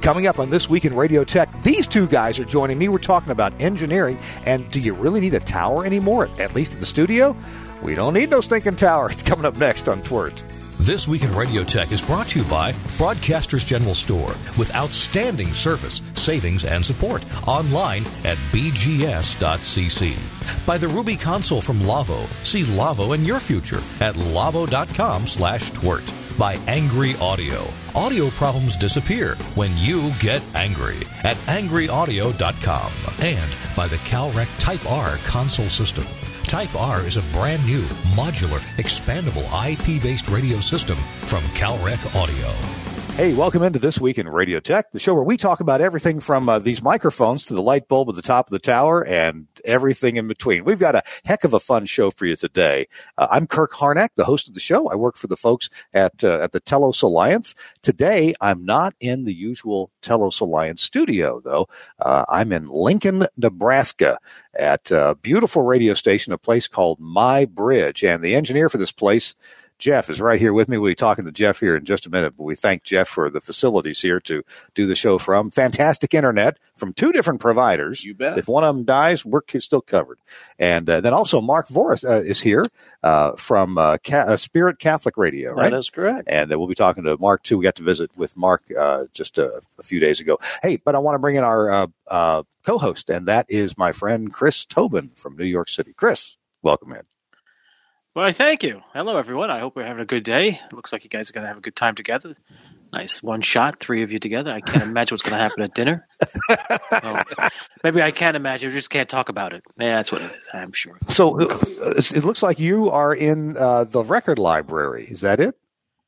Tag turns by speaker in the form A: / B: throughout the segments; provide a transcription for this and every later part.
A: Coming up on This Week in Radio Tech, these two guys are joining me. We're talking about engineering, and do you really need a tower anymore, at least at the studio? We don't need no stinking tower. It's coming up next on TWiRT.
B: This Week in Radio Tech is brought to you by Broadcasters General Store with outstanding service, savings, and support online at bgs.cc. By the Ruby console from Lavo. See Lavo in your future at lavo.com/TWiRT. By Angry Audio. Audio problems disappear when you get angry at angryaudio.com. And by the Calrec Type R console system. Type R is a brand new, modular, expandable IP-based radio system from Calrec Audio.
A: Hey, welcome into This Week in Radio Tech, the show where we talk about everything from these microphones to the light bulb at the top of the tower and everything in between. We've got a heck of a fun show for you today. I'm Kirk Harnack, the host of the show. I work for the folks at the Telos Alliance. Today, I'm not in the usual Telos Alliance studio, though. I'm in Lincoln, Nebraska at a beautiful radio station, a place called My Bridge. And the engineer for this place, Jeff, is right here with me. We'll be talking to Jeff here in just a minute, but we thank Jeff for the facilities here to do the show from. Fantastic internet from two different providers.
C: You bet.
A: If one of them dies, we're still covered. And then also Mark Voris is here from Spirit Catholic Radio, right?
C: That is correct.
A: And we'll be talking to Mark, too. We got to visit with Mark just a few days ago. Hey, but I want to bring in our co-host, and that is my friend Chris Tobin from New York City. Chris, welcome in.
D: Well, thank you. Hello, everyone. I hope we're having a good day. It looks like you guys are going to have a good time together. Nice one shot, three of you together. I can't imagine what's going to happen at dinner. Maybe I can imagine. We just can't talk about it. Yeah, that's what it is, I'm sure.
A: So it looks like you are in the record library. Is that it?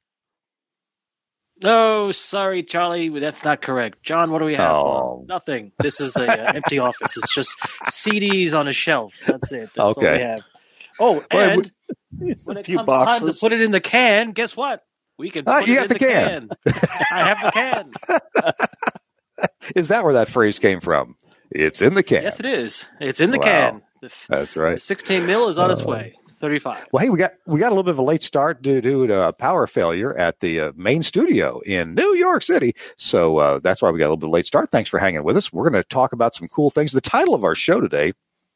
D: Oh, sorry, Charlie. That's not correct. John, what do we have? Nothing. This is an empty office. It's just CDs on a shelf. That's it. That's all we have. Oh, and when it comes time to put it in the can, guess what? We can put it in the can. I have the can.
A: Is that where that phrase came from? It's in the can.
D: Yes, it is. It's in the can.
A: That's right.
D: The 16 mil is on its way. 35.
A: Well, hey, we got a little bit of a late start due to a power failure at the main studio in New York City. So that's why we got a little bit of a late start. Thanks for hanging with us. We're going to talk about some cool things. The title of our show today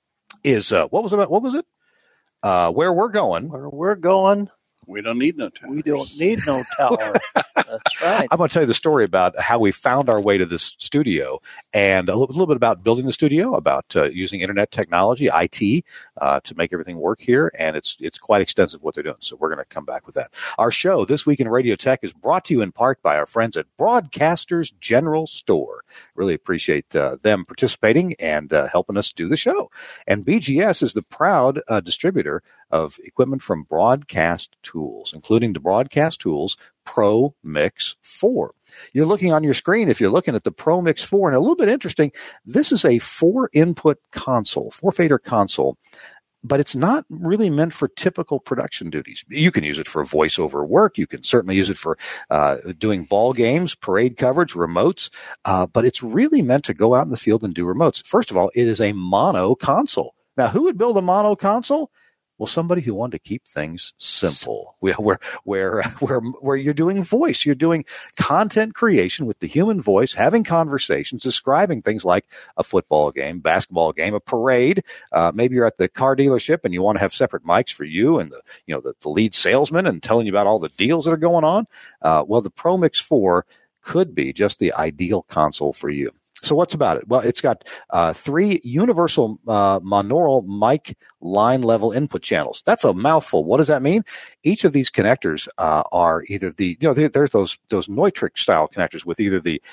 A: is what was it? Where we're going.
C: Where we're going. We don't need no tower. We don't need no tower. That's right.
A: I'm going to tell you the story about how we found our way to this studio and a little bit about building the studio, about using internet technology, IT, to make everything work here. And it's quite extensive what they're doing. So we're going to come back with that. Our show, This Week in Radio Tech, is brought to you in part by our friends at Broadcasters General Store. Really appreciate them participating and helping us do the show. And BGS is the proud distributor of equipment from Broadcast Tools, including the Broadcast Tools Pro Mix 4. You're looking on your screen, if you're looking at the Pro Mix 4, and a little bit interesting, this is a 4-input console, 4-fader console, but it's not really meant for typical production duties. You can use it for voiceover work. You can certainly use it for doing ball games, parade coverage, remotes, but it's really meant to go out in the field and do remotes. First of all, it is a mono console. Now, who would build a mono console? Well, somebody who wanted to keep things simple, where you're doing voice, you're doing content creation with the human voice, having conversations, describing things like a football game, basketball game, a parade. Maybe you're at the car dealership and you want to have separate mics for you and the lead salesman and telling you about all the deals that are going on. Well, the Pro Mix 4 could be just the ideal console for you. So what's about it? Well, it's got 3 universal monaural mic line level input channels. That's a mouthful. What does that mean? Each of these connectors are either there's those Neutrik style connectors with either the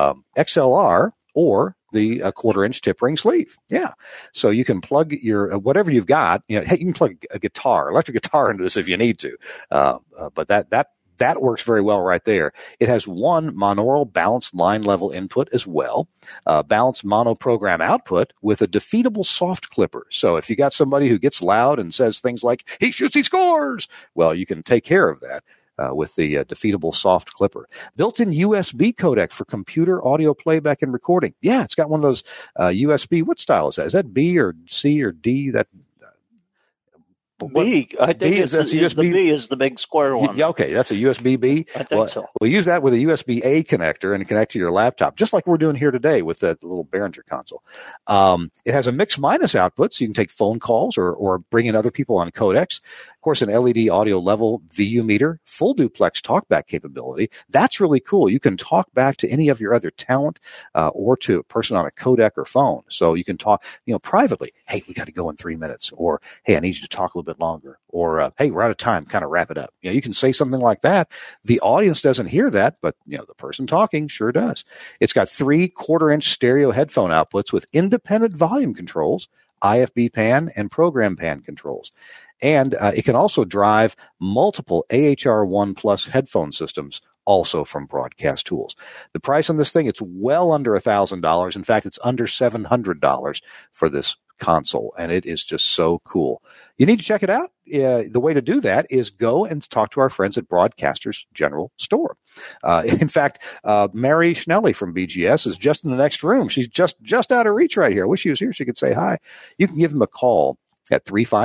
A: XLR or the 1/4-inch tip ring sleeve. Yeah. So you can plug your whatever you've got. You can plug a guitar, electric guitar into this if you need to. But that works very well right there. It has one monaural balanced line level input as well, balanced mono program output with a defeatable soft clipper. So if you got somebody who gets loud and says things like, he shoots, he scores, well, you can take care of that with the defeatable soft clipper. Built-in USB codec for computer audio playback and recording. Yeah, it's got one of those USB. What style is that? Is that B or C or D? That
C: B. I think
A: B is USB.
C: The B is the big square one.
A: Yeah, okay, that's a USB-B.
C: I think so.
A: We use that with a USB-A connector and connect to your laptop, just like we're doing here today with that little Behringer console. It has a mix-minus output, so you can take phone calls or bring in other people on codecs. Of course, an LED audio level VU meter, full duplex talkback capability. That's really cool. You can talk back to any of your other talent or to a person on a codec or phone. So you can talk, privately. Hey, we got to go in 3 minutes. Or, hey, I need you to talk a little bit longer. Or, hey, we're out of time. Kind of wrap it up. You can say something like that. The audience doesn't hear that, but the person talking sure does. It's got 3 1/4-inch stereo headphone outputs with independent volume controls, IFB pan and program pan controls. And it can also drive multiple AHR1 Plus headphone systems, also from Broadcast Tools. The price on this thing, it's well under $1,000. In fact, it's under $700 for this console, and it is just so cool. You need to check it out. The way to do that is go and talk to our friends at Broadcasters General Store. In fact, Mary Schnelly from BGS is just in the next room. She's just out of reach right here. I wish she was here. She could say hi. You can give them a call at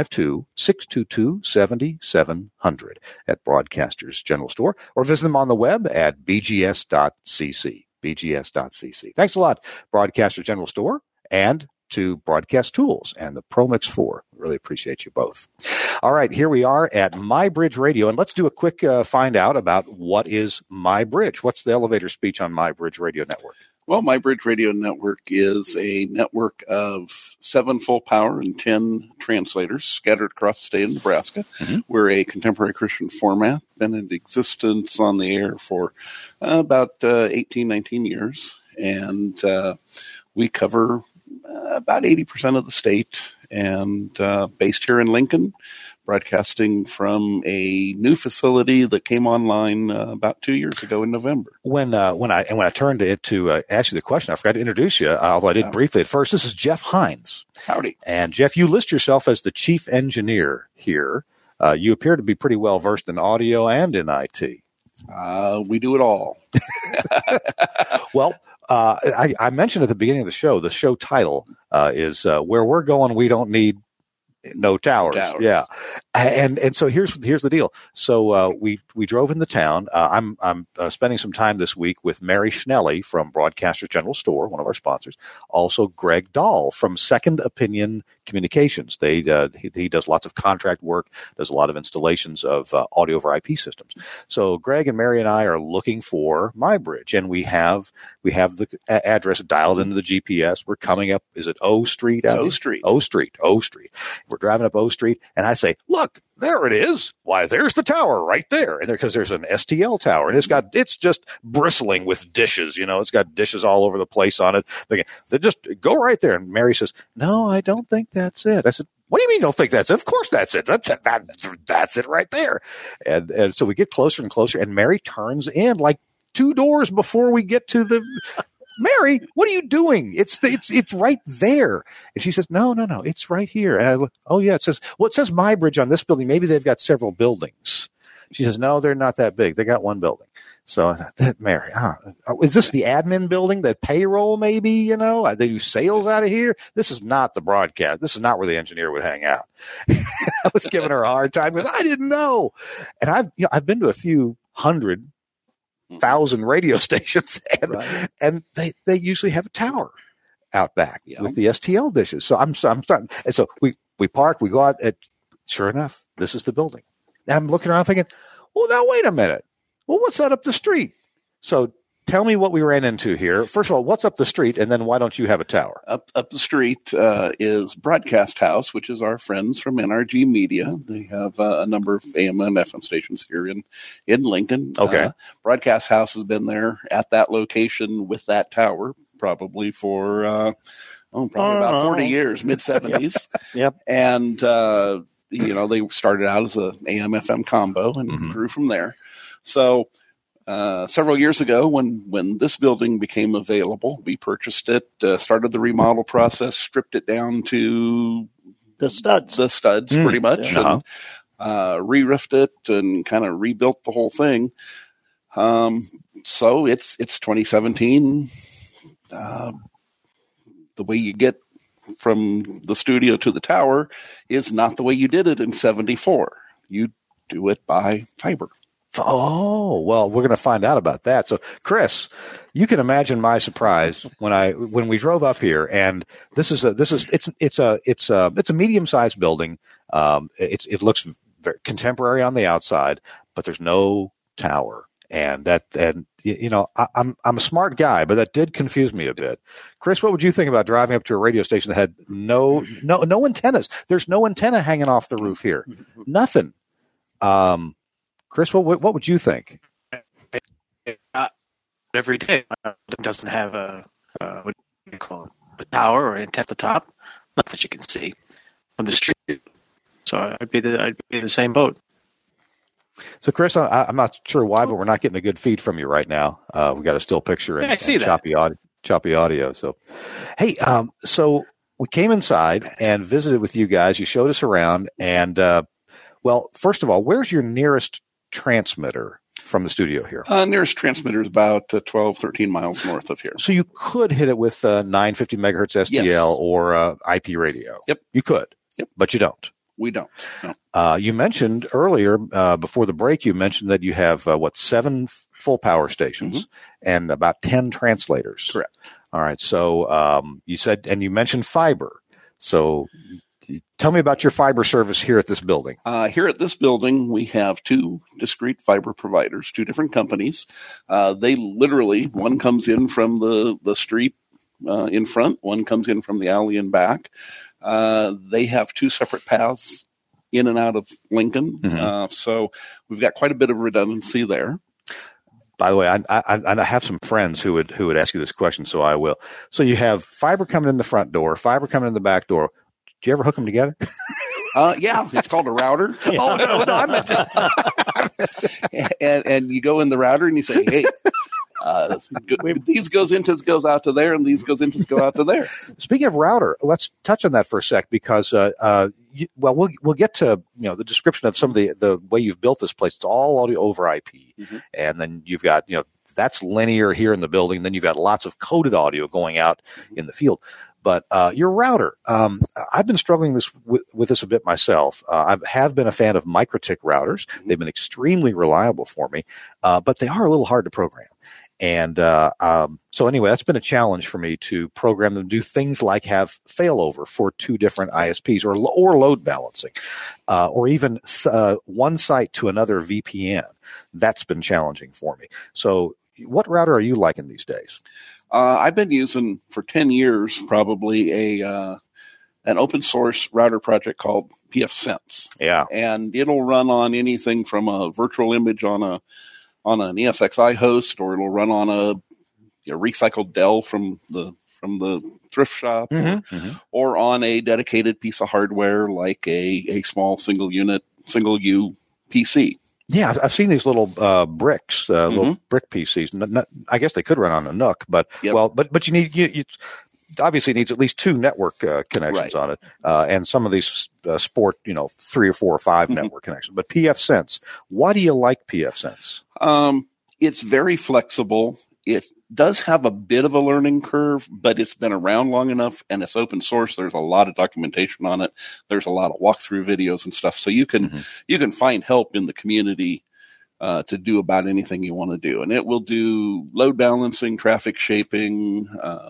A: 352-622-7700 at Broadcasters General Store, or visit them on the web at bgs.cc. bgs.cc. Thanks a lot, Broadcasters General Store, and to Broadcast Tools and the ProMix 4. Really appreciate you both. All right, here we are at MyBridge Radio, and let's do a quick find out about what is MyBridge. What's the elevator speech on MyBridge Radio Network?
C: Well, MyBridge Radio Network is a network of 7 full power and 10 translators scattered across the state of Nebraska. Mm-hmm. We're a contemporary Christian format, been in existence on the air for about 18, 19 years, and we cover about 80% of the state, and based here in Lincoln, broadcasting from a new facility that came online about 2 years ago in November.
A: When I turned to ask you the question, I forgot to introduce you, although I did briefly at first. This is Jeff Hines.
C: Howdy.
A: And Jeff, you list yourself as the chief engineer here. You appear to be pretty well versed in audio and in IT.
C: We do it all.
A: Well, I mentioned at the beginning of the show title is Where We're Going, We Don't Need No towers. Yeah. And so here's the deal. So we drove into town. I'm spending some time this week with Mary Schnelly from Broadcasters General Store, one of our sponsors. Also Greg Dahl from Second Opinion Communications. He does lots of contract work, does a lot of installations of audio over IP systems. So Greg and Mary and I are looking for MyBridge, and we have the address dialed into the GPS. We're coming up. Is it O Street?
C: O Street.
A: O Street. We're driving up O Street, and I say, "Look, there it is. Why, there's the tower right there." And because there's an STL tower, and it's just bristling with dishes. It's got dishes all over the place on it. They just go right there. And Mary says, "No, I don't think that's it." I said, "What do you mean you don't think that's it? Of course that's it. That's it right there." And so we get closer and closer, and Mary turns in like 2 doors before we get to the. Mary, what are you doing? It's right there. And she says, no, it's right here. And I look, oh yeah, it says MyBridge on this building. Maybe they've got several buildings. She says, no, they're not that big. They got one building. So I thought, Mary, is this the admin building, the payroll maybe, they do sales out of here? This is not the broadcast. This is not where the engineer would hang out. I was giving her a hard time because I didn't know. And I've been to a few 100,000 radio stations, and they usually have a tower out back with the STL dishes. So I'm starting, and so we park, we go out. Sure enough, this is the building. And I'm looking around thinking, well, now wait a minute. Well, what's that up the street? So tell me what we ran into here. First of all, what's up the street, and then why don't you have a tower?
C: Up the street is Broadcast House, which is our friends from NRG Media. They have a number of AM and FM stations here in Lincoln.
A: Okay.
C: Broadcast House has been there at that location with that tower probably for about 40 years, mid-70s.
A: Yep.
C: And they started out as a AM/FM combo and grew from there. So several years ago, when this building became available, we purchased it, started the remodel process, stripped it down to
D: the studs
C: pretty much, and re-roofed it and kind of rebuilt the whole thing. So it's 2017. The way you get from the studio to the tower is not the way you did it in 74. You do it by fiber.
A: Oh, well, we're going to find out about that. So, Chris, you can imagine my surprise when we drove up here, and it's a medium-sized building. It looks very contemporary on the outside, but there's no tower. And I'm a smart guy, but that did confuse me a bit. Chris, what would you think about driving up to a radio station that had no antennas? There's no antenna hanging off the roof here. Nothing. Chris, what would you think?
D: Every day it doesn't have a what do you call it, a tower or an antenna at the top, not that you can see on the street. So I'd be in the same boat.
A: So, Chris, I'm not sure why, but we're not getting a good feed from you right now. We've got a still picture and choppy audio. So, hey, so we came inside and visited with you guys. You showed us around, and well, first of all, where's your nearest transmitter from the studio here?
C: Nearest transmitter is about 12, 13 miles north of here.
A: So you could hit it with 950 megahertz STL
C: yes.
A: or IP radio.
C: Yep.
A: You could.
C: Yep.
A: But you don't.
C: We don't. No.
A: You mentioned earlier, before the break, you mentioned that you have, 7 full power stations and about 10 translators.
C: Correct.
A: All right. So you said, and you mentioned fiber. So tell me about your fiber service here at this building.
C: Here at this building, we have 2 discrete fiber providers, 2 different companies. They literally, one comes in from the street in front, one comes in from the alley in back. They have 2 separate paths in and out of Lincoln. So we've got quite a bit of redundancy there.
A: By the way, I have some friends who would ask you this question, so I will. So you have fiber coming in the front door, fiber coming in the back door. Do you ever hook them together?
C: Yeah, it's called a router.
A: Oh, no, I meant to.
C: and you go in the router and you say, hey, these goes out to there, and these goes out to there.
A: Speaking of router, let's touch on that for a sec, because we'll get to the description of some of the way you've built this place. It's all audio over IP, and then you've got that's linear here in the building. Then you've got lots of coded audio going out in the field. But your router, I've been struggling with this a bit myself. I have been a fan of MikroTik routers. They've been extremely reliable for me, but they are a little hard to program. And so anyway, that's been a challenge for me to program them, do things like have failover for 2 different ISPs or load balancing, or even one site to another VPN. That's been challenging for me. So what router are you liking these days?
C: I've been using for 10 years probably an open source router project called pfSense.
A: Yeah.
C: And it'll run on anything from a virtual image on an ESXi host, or it'll run on a recycled Dell from the thrift shop, or on a dedicated piece of hardware like a small single U PC.
A: Yeah, I've seen these little bricks, little brick PCs. I guess they could run on a NUC, but but you obviously needs at least 2 network connections on it, and some of these sport 3 or 4 or 5 network connections. But pfSense, why do you like pfSense?
C: It's very flexible. It does have a bit of a learning curve, but it's been around long enough, and it's open source. There's a lot of documentation on it. There's a lot of walkthrough videos and stuff. So you can find help in the community to do about anything you want to do. And it will do load balancing, traffic shaping,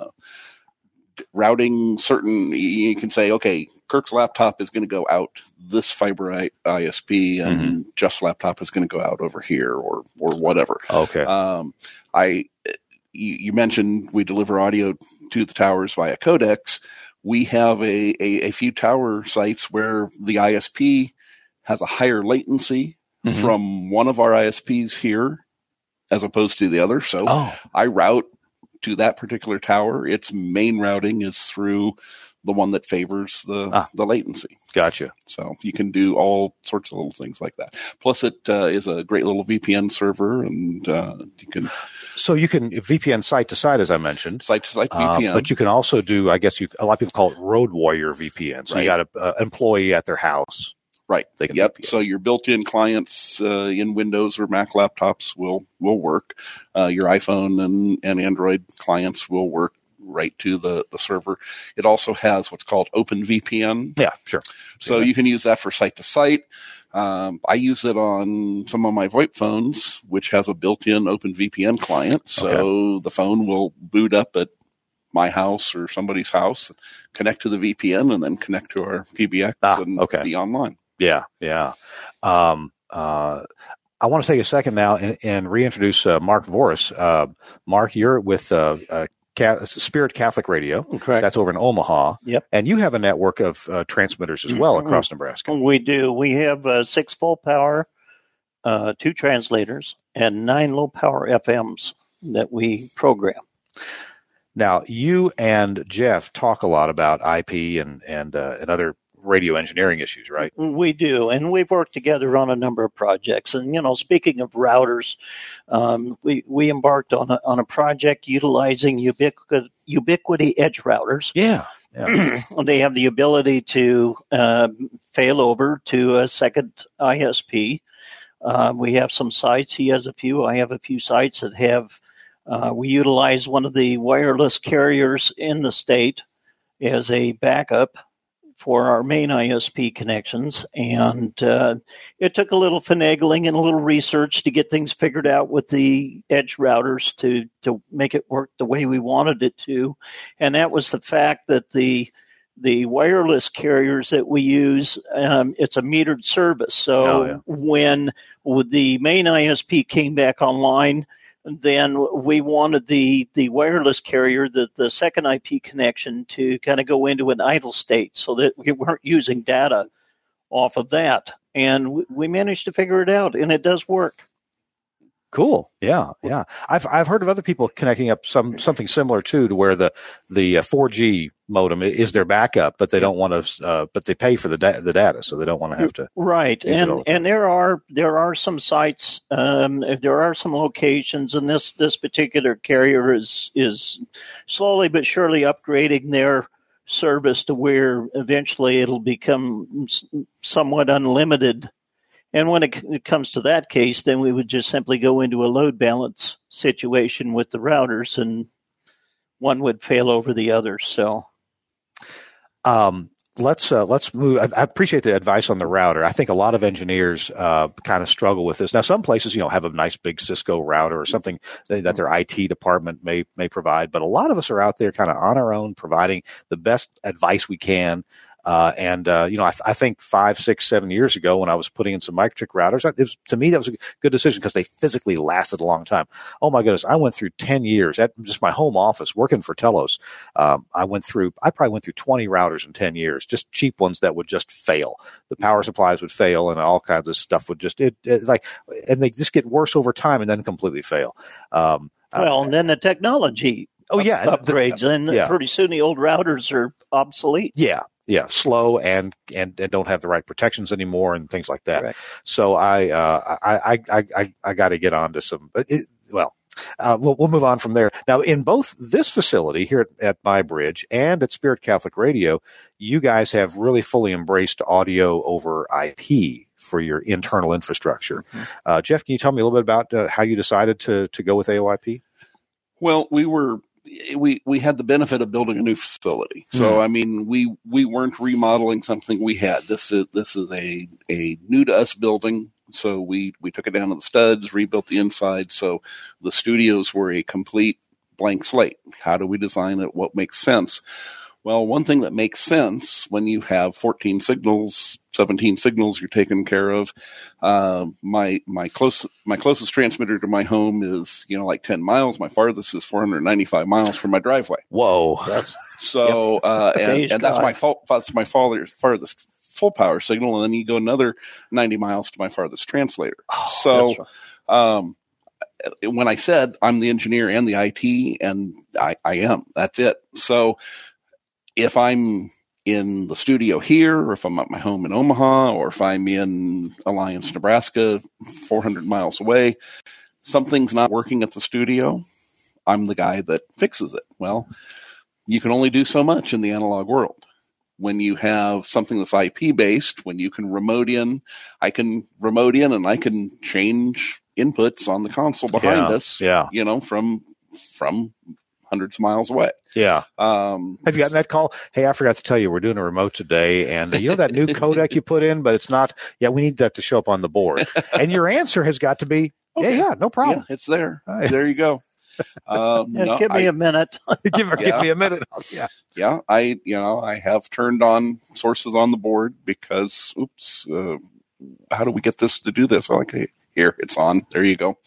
C: routing certain. You can say, okay, Kirk's laptop is going to go out this fiber ISP, and Jeff's laptop is going to go out over here, or whatever.
A: Okay.
C: You mentioned we deliver audio to the towers via codecs. We have a few tower sites where the ISP has a higher latency from one of our ISPs here as opposed to the other. So I route to that particular tower. Its main routing is through the one that favors the latency.
A: Gotcha.
C: So you can do all sorts of little things like that. Plus, it is a great little VPN server, and you can.
A: So you can VPN site to site, as I mentioned,
C: site to site VPN.
A: But you can also do, I guess, a lot of people call it Road Warrior VPN. So you got an employee at their house.
C: Right.
A: They can
C: VPN.
A: VPN.
C: So your built-in clients in Windows or Mac laptops will work. Your iPhone and Android clients will work right to the server. It also has what's called OpenVPN.
A: Yeah, sure.
C: So you can use that for site to site. I use it on some of my VoIP phones, which has a built-in OpenVPN client. So the phone will boot up at my house or somebody's house, connect to the VPN, and then connect to our PBX and be online.
A: Yeah. I want to take a second now and reintroduce Mark Voris. Mark, you're with Spirit Catholic Radio.
E: Correct.
A: That's over in Omaha.
E: Yep.
A: And you have a network of transmitters as well across Nebraska.
E: We do. We have 6 full power, 2 translators, and 9 low power FMs that we program.
A: Now, you and Jeff talk a lot about IP and other radio engineering issues, right?
E: We do, and we've worked together on a number of projects. And speaking of routers, we embarked on a project utilizing Ubiquiti edge routers.
A: Yeah.
E: They have the ability to fail over to a second ISP. We have some sites. He has a few. I have a few sites that have. We utilize one of the wireless carriers in the state as a backup for our main ISP connections. And it took a little finagling and a little research to get things figured out with the edge routers to make it work the way we wanted it to. And that was the fact that the wireless carriers that we use, it's a metered service. So when the main ISP came back online, then we wanted the wireless carrier, the second IP connection, to kind of go into an idle state so that we weren't using data off of that. And we managed to figure it out, and it does work.
A: Cool. Yeah. I've heard of other people connecting up something similar to where the 4G modem is their backup, but they don't want to. But they pay for the data, so they don't want to have to.
E: Right. And there are some sites. There are some locations, and this particular carrier is slowly but surely upgrading their service to where eventually it'll become somewhat unlimited. And when it comes to that case, then we would just simply go into a load balance situation with the routers, and one would fail over the other. So,
A: let's move. I appreciate the advice on the router. I think a lot of engineers kind of struggle with this. Now, some places, have a nice big Cisco router or something that their IT department may provide, but a lot of us are out there kind of on our own, providing the best advice we can. I think 5, 6, 7 years ago when I was putting in some Microtik routers, to me, that was a good decision because they physically lasted a long time. Oh my goodness. I went through 10 years at just my home office working for Telos. I probably went through 20 routers in 10 years, just cheap ones that would just fail. The power supplies would fail and all kinds of stuff would just, and they just get worse over time and then completely fail.
E: And then the technology upgrades, and pretty soon the old routers are obsolete.
A: Yeah, slow and don't have the right protections anymore and things like that.
E: Correct.
A: So I got to get on to some. But we'll move on from there. Now, in both this facility here at MyBridge and at Spirit Catholic Radio, you guys have really fully embraced audio over IP for your internal infrastructure. Mm-hmm. Jeff, can you tell me a little bit about how you decided to go with AOIP?
C: Well, we had the benefit of building a new facility. So, I mean, we weren't remodeling something we had. This is a new to us building. So we took it down to the studs, rebuilt the inside. So the studios were a complete blank slate. How do we design it? What makes sense? Well, one thing that makes sense when you have 14 signals, 17 signals you're taking care of. My closest transmitter to my home is, like 10 miles. My farthest is 495 miles from my driveway.
A: Whoa.
C: So, and that's my farthest full power signal. And then you go another 90 miles to my farthest translator. When I said I'm the engineer and the IT, and I am, that's it. So, if I'm in the studio here, or if I'm at my home in Omaha, or if I'm in Alliance, Nebraska, 400 miles away, something's not working at the studio, I'm the guy that fixes it. Well, you can only do so much in the analog world. When you have something that's IP-based, when you can remote in, I can remote in and I can change inputs on the console behind us, from hundreds of miles away.
A: Yeah. Have you gotten that call? Hey, I forgot to tell you, we're doing a remote today. And you know that new codec you put in, but it's not. Yeah, we need that to show up on the board. And your answer has got to be,
C: okay.
A: yeah, no problem.
C: Yeah, it's there. There you go.
E: Give me a minute.
A: give me a minute. Yeah.
C: Yeah. I have turned on sources on the board because, how do we get this to do this? Okay, here, it's on. There you go.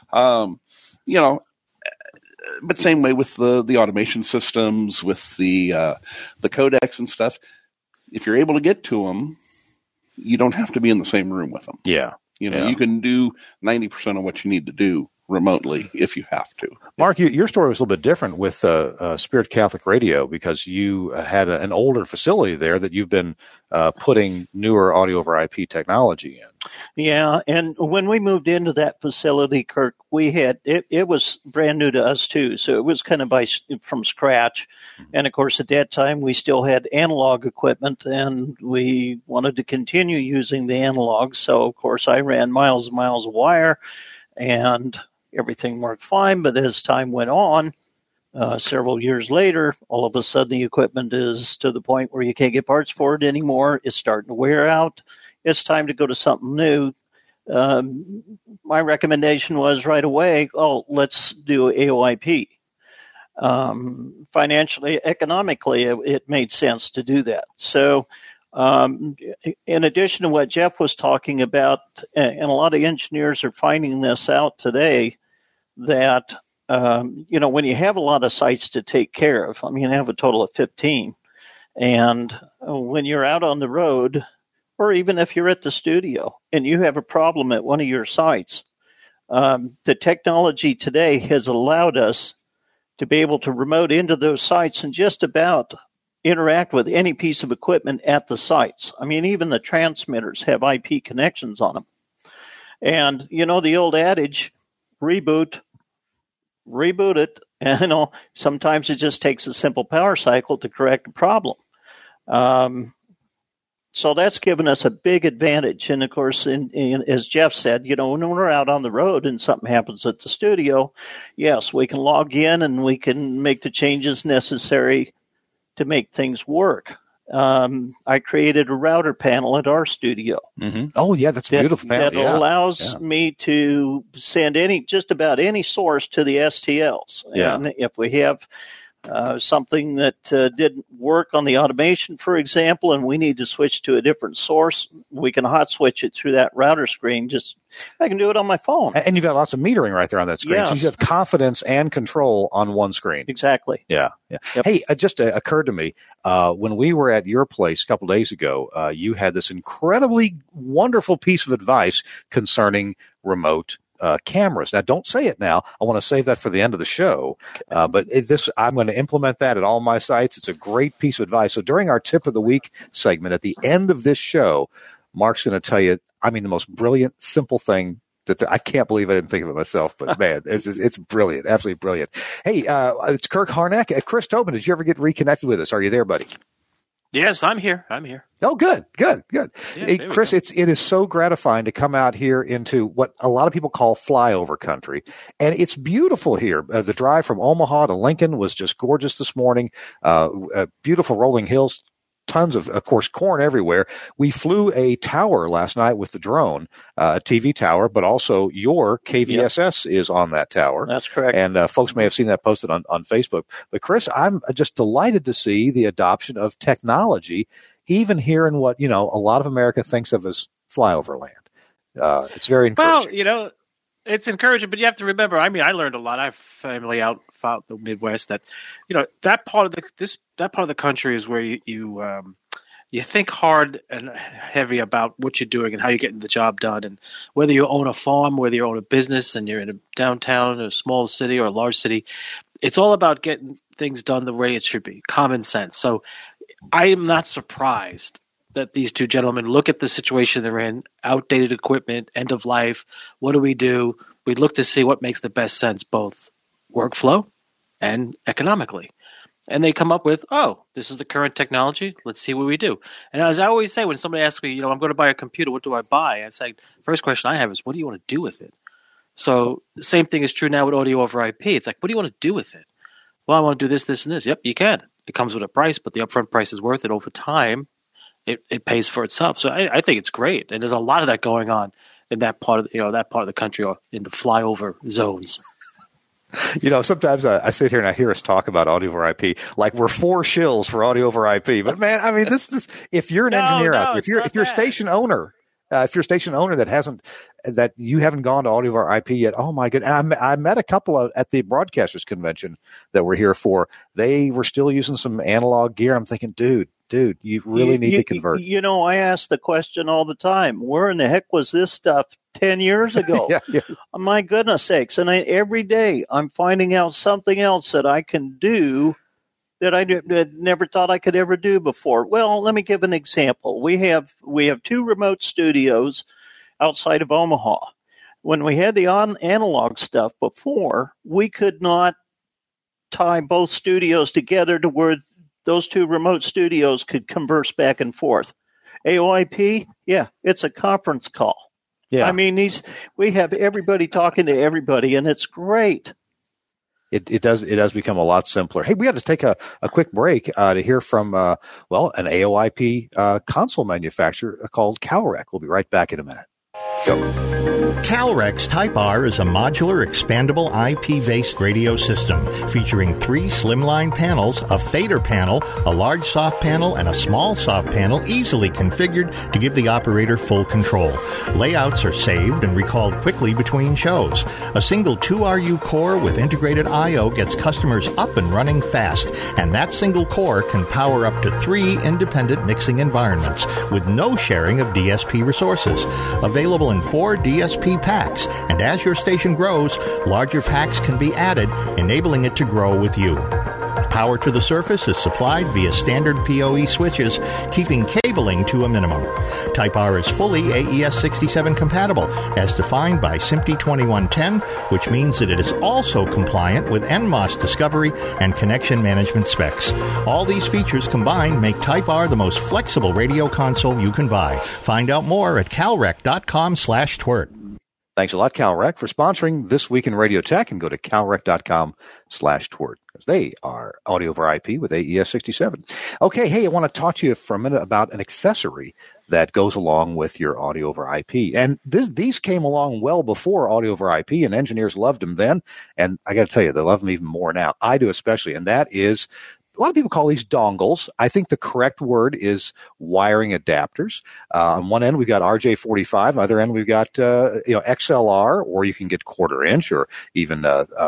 C: But same way with the automation systems, with the codecs and stuff. If you're able to get to them, you don't have to be in the same room with them.
A: Yeah.
C: You can do 90% of what you need to do remotely if you have to.
A: Mark, your story was a little bit different with Spirit Catholic Radio because you had an older facility there that you've been putting newer audio over IP technology in.
E: Yeah, and when we moved into that facility, Kirk, we had it was brand new to us too, so it was kind of from scratch. Mm-hmm. And of course, at that time, we still had analog equipment, and we wanted to continue using the analog. So, of course, I ran miles and miles of wire, and everything worked fine. But as time went on, several years later, all of a sudden the equipment is to the point where you can't get parts for it anymore. It's starting to wear out. It's time to go to something new. My recommendation was right away, let's do AOIP. Financially, economically, it made sense to do that. So in addition to what Jeff was talking about, and a lot of engineers are finding this out today, that, when you have a lot of sites to take care of, I have a total of 15. And when you're out on the road, or even if you're at the studio and you have a problem at one of your sites, the technology today has allowed us to be able to remote into those sites and just about interact with any piece of equipment at the sites. Even the transmitters have IP connections on them. And, the old adage, reboot it. And, sometimes it just takes a simple power cycle to correct a problem. So that's given us a big advantage. And, of course, as Jeff said, when we're out on the road and something happens at the studio, yes, we can log in and we can make the changes necessary to make things work. I created a router panel at our studio.
A: Mm-hmm. Oh, yeah, that's a beautiful panel.
E: That allows me to send just about any source to the STLs.
A: Yeah.
E: And if we have something that didn't work on the automation, for example, and we need to switch to a different source, we can hot switch it through that router screen. I can do it on my phone.
A: And you've got lots of metering right there on that screen.
E: Yes.
A: So you have confidence and control on one screen.
E: Exactly.
A: Yeah.
E: Yep.
A: Hey, it just occurred to me, when we were at your place a couple days ago, you had this incredibly wonderful piece of advice concerning remote cameras. Now, don't say it now. I want to save that for the end of the show. But I'm going to implement that at all my sites. It's a great piece of advice. So during our Tip of the Week segment at the end of this show, Mark's going to tell you, the most brilliant, simple thing that I can't believe I didn't think of it myself. But man, it's brilliant. Absolutely brilliant. Hey, it's Kirk Harnack. Chris Tobin, did you ever get reconnected with us? Are you there, buddy?
D: Yes, I'm here.
A: Oh, good.
D: Yeah,
A: hey, Chris, it is so gratifying to come out here into what a lot of people call flyover country. And it's beautiful here. The drive from Omaha to Lincoln was just gorgeous this morning. Beautiful rolling hills. Tons of course, corn everywhere. We flew a tower last night with the drone, a TV tower, but also your KVSS is on that tower.
E: That's correct.
A: And folks may have seen that posted on Facebook. But Chris, I'm just delighted to see the adoption of technology, even here in what, a lot of America thinks of as flyover land. It's very encouraging.
D: Well, it's encouraging, but you have to remember, I learned a lot. I have family out the Midwest that, that part of the country is where you think hard and heavy about what you're doing and how you're getting the job done. And whether you own a farm, whether you own a business and you're in a downtown, a small city or a large city, it's all about getting things done the way it should be, common sense. So I am not surprised that these two gentlemen look at the situation they're in, outdated equipment, end of life. What do? We look to see what makes the best sense, both workflow and economically. And they come up with, this is the current technology. Let's see what we do. And as I always say, when somebody asks me, I'm going to buy a computer, what do I buy? I say, first question I have is, what do you want to do with it? So the same thing is true now with audio over IP. It's like, what do you want to do with it? well, I want to do this, this, and this. Yep, you can. It comes with a price, but the upfront price is worth it over time. It pays for itself. So I think it's great. And there's a lot of that going on in that part of the country, or in the flyover zones.
A: Sometimes I sit here and I hear us talk about audio over IP like we're 4 shills for audio over IP. But man, I mean, this if you're an engineer out there, if you're a station owner, that you haven't gone to audio over IP yet, oh my goodness! And I met a couple at the broadcasters convention that we're here for. They were still using some analog gear. I'm thinking, dude, you really need to convert.
E: I ask the question all the time: where in the heck was this stuff 10 years ago?
A: Yeah.
E: My goodness sakes. And every day I'm finding out something else that I can do that I never thought I could ever do before. Well, let me give an example. We have 2 remote studios outside of Omaha. When we had the analog stuff before, we could not tie both studios together to where those 2 remote studios could converse back and forth. AOIP, yeah, it's a conference call. Yeah. I mean, we have everybody talking to everybody, and it's great.
A: It does become a lot simpler. Hey, we got to take a quick break to hear from an AOIP console manufacturer called Calrec. We'll be right back in a minute. Go.
F: Calrec's Type R is a modular, expandable IP-based radio system featuring 3 slimline panels, a fader panel, a large soft panel, and a small soft panel easily configured to give the operator full control. Layouts are saved and recalled quickly between shows. A single 2RU core with integrated I/O gets customers up and running fast, and that single core can power up to 3 independent mixing environments with no sharing of DSP resources. Available in 4 DSP packs, and as your station grows, larger packs can be added, enabling it to grow with you. Power to the surface is supplied via standard PoE switches, keeping cabling to a minimum. Type R is fully AES-67 compatible, as defined by SMPTE 2110, which means that it is also compliant with NMOS discovery and connection management specs. All these features combined make Type R the most flexible radio console you can buy. Find out more at calrec.com/twert.
A: Thanks a lot, Calrec, for sponsoring This Week in Radio Tech, and go to calrec.com/twert, because they are audio over IP with AES-67. Okay, hey, I want to talk to you for a minute about an accessory that goes along with your audio over IP. And these came along well before audio over IP, and engineers loved them then. And I got to tell you, they love them even more now. I do especially, and that is, a lot of people call these dongles. I think the correct word is wiring adapters. On one end, we've got RJ45. On the other end, we've got XLR, or you can get 1/4 inch, or even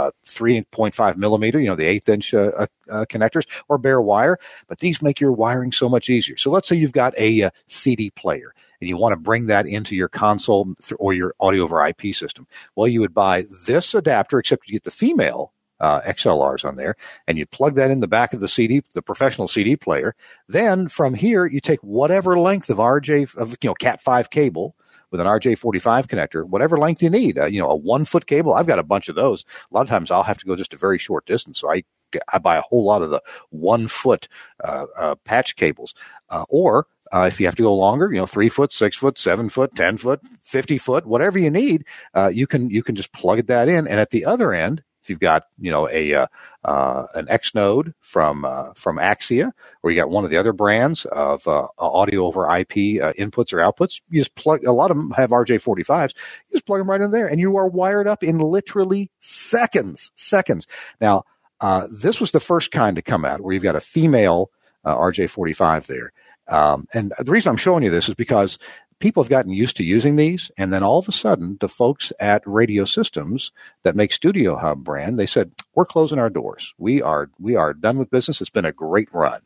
A: 3.5 millimeter, the 1/8 inch connectors, or bare wire. But these make your wiring so much easier. So let's say you've got a CD player, and you want to bring that into your console or your audio over IP system. Well, you would buy this adapter, except you get the female XLRs on there, and you plug that in the back of the professional CD player. Then from here, you take whatever length of Cat5 cable with an RJ45 connector, whatever length you need. A 1-foot cable. I've got a bunch of those. A lot of times I'll have to go just a very short distance, so I buy a whole lot of the 1-foot patch cables. Or if you have to go longer, 3 foot, 6 foot, 7 foot, 10 foot, 50 foot, whatever you need, you can just plug that in. And at the other end, if you've got an X node from Axia, or you got one of the other brands of audio over IP inputs or outputs, you just plug. A lot of them have RJ45s. You just plug them right in there, and you are wired up in literally seconds. Now, this was the first kind to come out where you've got a female RJ45 there. And the reason I'm showing you this is because people have gotten used to using these, and then all of a sudden, the folks at Radio Systems that make Studio Hub brand, they said, we're closing our doors. We are done with business. It's been a great run.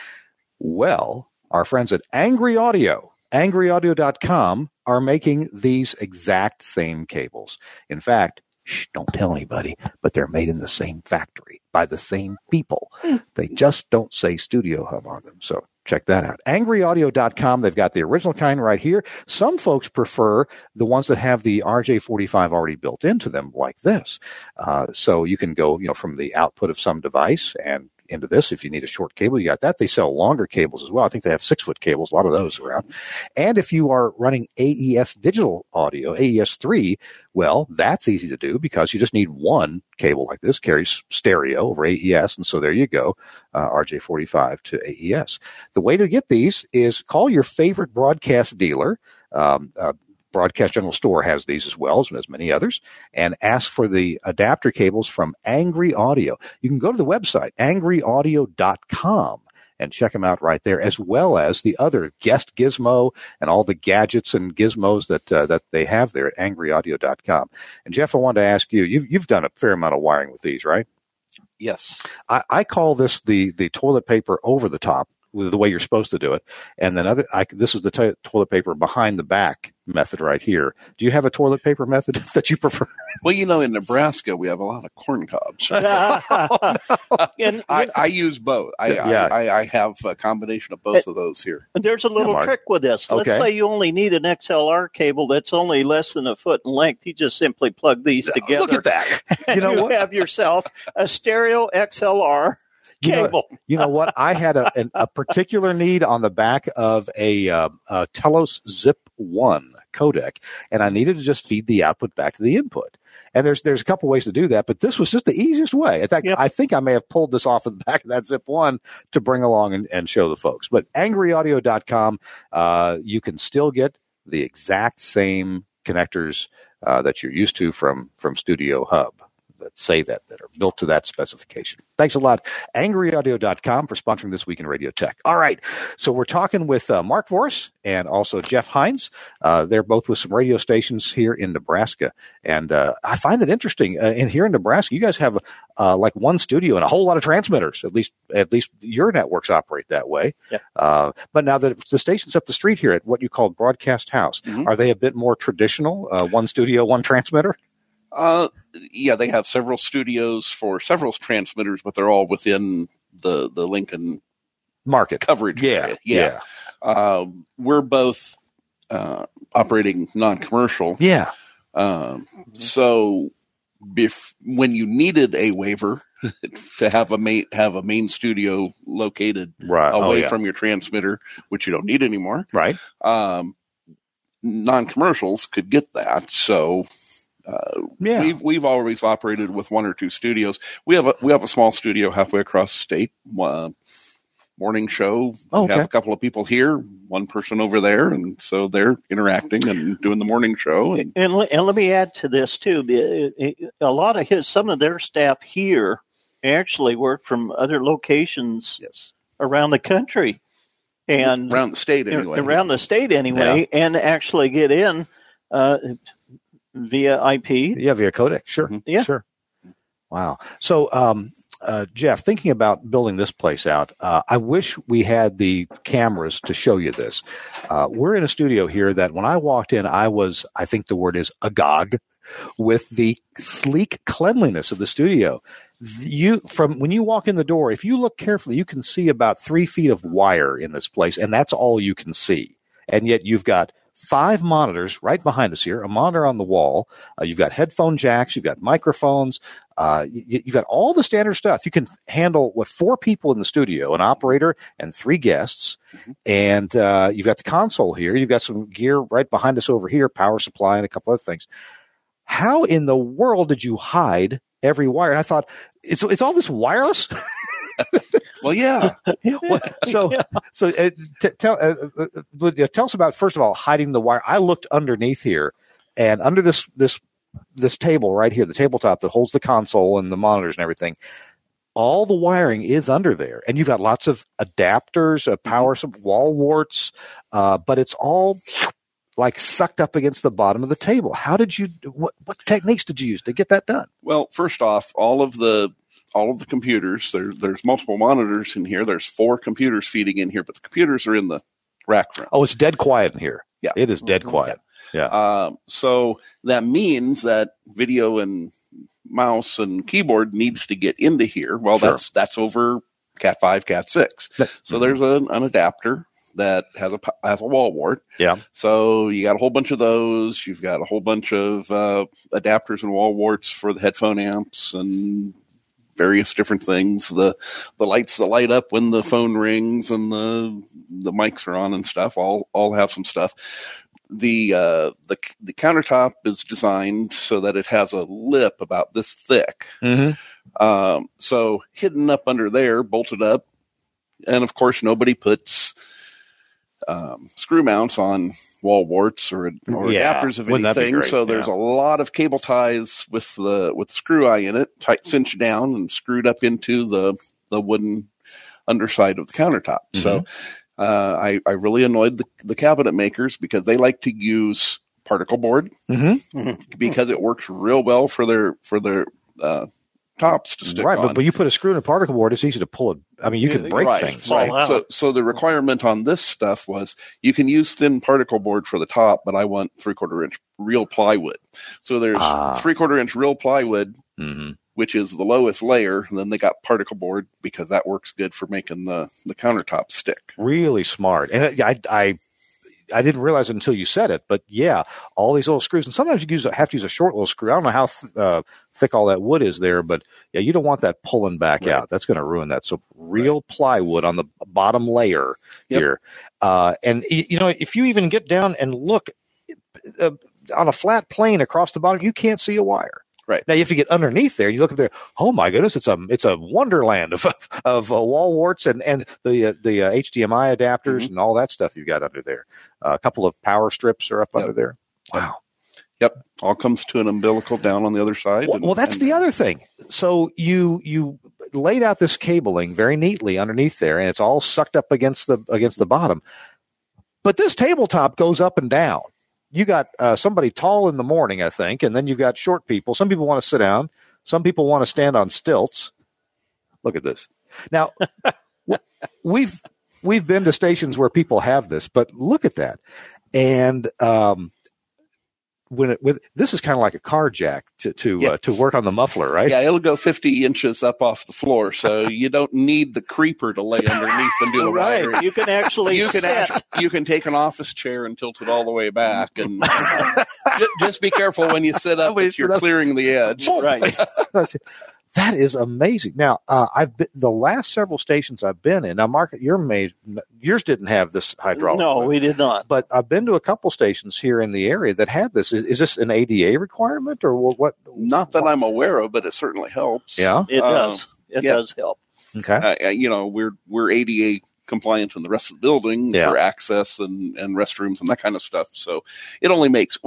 A: Well, our friends at Angry Audio, angryaudio.com, are making these exact same cables. In fact, don't tell anybody, but they're made in the same factory by the same people. They just don't say Studio Hub on them. So check that out. angryaudio.com. They've got the original kind right here. Some folks prefer the ones that have the RJ45 already built into them, like this. So you can go, from the output of some device and into this. If you need a short cable, you got that. They sell longer cables as well. I think they have 6-foot cables, a lot of those around. And if you are running AES digital audio, AES-3, well, that's easy to do because you just need one cable like this, carries stereo over AES, and so there you go, RJ45 to AES. The way to get these is call your favorite broadcast dealer. Broadcast General Store has these as well, as many others, and ask for the adapter cables from Angry Audio. You can go to the website, angryaudio.com, and check them out right there, as well as the other Guest Gizmo and all the gadgets and gizmos that they have there at angryaudio.com. And Jeff, I wanted to ask you, you've done a fair amount of wiring with these, right?
C: Yes.
A: I call this the toilet paper over the top, with the way you're supposed to do it. And then this is the toilet paper behind the back method right here. Do you have a toilet paper method that you prefer?
C: Well, in Nebraska, we have a lot of corn cobs. I use both. I have a combination of both of those here.
E: And there's a little trick with this. Let's say you only need an XLR cable that's only less than a foot in length. You just simply plug these together.
A: Look at that.
E: You have yourself a stereo XLR cable.
A: You know what? I had a particular need on the back of a Telos Zip 1 codec, and I needed to just feed the output back to the input. And there's a couple ways to do that, but this was just the easiest way. In fact, I think I may have pulled this off of the back of that Zip 1 to bring along and show the folks. But angryaudio.com, you can still get the exact same connectors that you're used to from Studio Hub. That say that are built to that specification. Thanks a lot, angryaudio.com, for sponsoring This Week in Radio Tech. All right, so we're talking with Mark Voris and also Jeff Hines. They're both with some radio stations here in Nebraska, and I find it interesting. Here in Nebraska, you guys have like one studio and a whole lot of transmitters. At least your networks operate that way. Yeah. But now that the station's up the street here at what you call Broadcast House, are they a bit more traditional? One studio, one transmitter?
C: They have several studios for several transmitters, but they're all within the Lincoln
A: market
C: coverage area. Yeah. We're both operating non-commercial.
A: Yeah.
C: So when you needed a waiver to have a main studio located away from your transmitter, which you don't need anymore,
A: right?
C: Non-commercials could get that. So. We've always operated with one or two studios. We have a small studio halfway across the state. Morning show. We have a couple of people here, one person over there, and so they're interacting and doing the morning show.
E: And let me add to this too. A lot of some of their staff here actually work from other locations around the country and
C: around the state
E: anyway. And actually get in. Via IP?
A: Yeah, via codec. Sure.
E: Yeah.
A: Sure. Wow. So, Jeff, thinking about building this place out, I wish we had the cameras to show you this. We're in a studio here that when I walked in, I think the word is agog with the sleek cleanliness of the studio. When you walk in the door, if you look carefully, you can see about 3 feet of wire in this place, and that's all you can see. And yet you've got 5 monitors right behind us here, a monitor on the wall. You've got headphone jacks. You've got microphones. You've got all the standard stuff. You can handle 4 people in the studio, an operator and 3 guests. And you've got the console here. You've got some gear right behind us over here, power supply and a couple other things. How in the world did you hide every wire? And I thought, it's all this wireless?
C: Well, yeah.
A: So tell us about, first of all, hiding the wire. I looked underneath here, and under this table right here, the tabletop that holds the console and the monitors and everything, all the wiring is under there, and you've got lots of adapters, power, some wall warts, but it's all like sucked up against the bottom of the table. How did you? What techniques did you use to get that done?
C: Well, first off, all of the computers, there's multiple monitors in here. There's 4 computers feeding in here, but the computers are in the rack room.
A: Oh, it's dead quiet in here.
C: Yeah.
A: It is dead quiet. Yeah.
C: So that means that video and mouse and keyboard needs to get into here. Well,
A: sure.
C: That's over Cat 5, Cat 6. So there's an adapter that has a wall wart.
A: Yeah.
C: So you got a whole bunch of those. You've got a whole bunch of adapters and wall warts for the headphone amps and various different things. The lights that light up when the phone rings and the mics are on and stuff all have some stuff. The countertop is designed so that it has a lip about this thick.
A: Mm-hmm.
C: So hidden up under there, bolted up. And of course, nobody puts screw mounts on wall warts or adapters of anything. So there's a lot of cable ties with the screw eye in it, cinched down and screwed up into the wooden underside of the countertop. Mm-hmm. So I really annoyed the cabinet makers because they like to use particle board because it works real well for their tops to stick on.
A: Right, but you put a screw in a particle board, it's easy to pull it. I mean, you can break things.
C: Right. So the requirement on this stuff was you can use thin particle board for the top, but I want 3/4 inch real plywood. So there's 3/4 inch real plywood, which is the lowest layer, and then they got particle board because that works good for making the countertop stick.
A: Really smart. And I didn't realize it until you said it, but yeah, all these little screws. And sometimes you have to use a short little screw. I don't know how thick all that wood is there, but yeah, you don't want that pulling back out. That's going to ruin that. So real plywood on the bottom layer here. And, if you even get down and look on a flat plane across the bottom, you can't see a wire.
C: Right.
A: Now, if you get underneath there, you look up there, oh my goodness, it's a wonderland of wall warts and the HDMI adapters and all that stuff you've got under there. A couple of power strips are up under there. Wow.
C: Yep. All comes to an umbilical down on the other side.
A: Well, that's the other thing. So you laid out this cabling very neatly underneath there, and it's all sucked up against the bottom. But this tabletop goes up and down. You got somebody tall in the morning, I think, and then you've got short people. Some people want to sit down. Some people want to stand on stilts. Look at this. Now, we've been to stations where people have this, but look at that. And this is kind of like a car jack to work on the muffler, right?
C: Yeah, it'll go 50 inches up off the floor, so you don't need the creeper to lay underneath and do the wiring.
E: You can actually
C: you can take an office chair and tilt it all the way back, and just be careful when you sit up that you're clearing the edge.
E: Right.
A: That is amazing. Now, I've been the last several stations I've been in. Now, Mark, yours didn't have this hydraulic.
E: No, we did not.
A: But I've been to a couple stations here in the area that had this. Is this an ADA requirement or what?
C: Not that I'm aware of, but it certainly helps.
A: Yeah,
E: it does. It does help.
A: Okay.
C: We're ADA compliant in the rest of the building for access and restrooms and that kind of stuff. So it only makes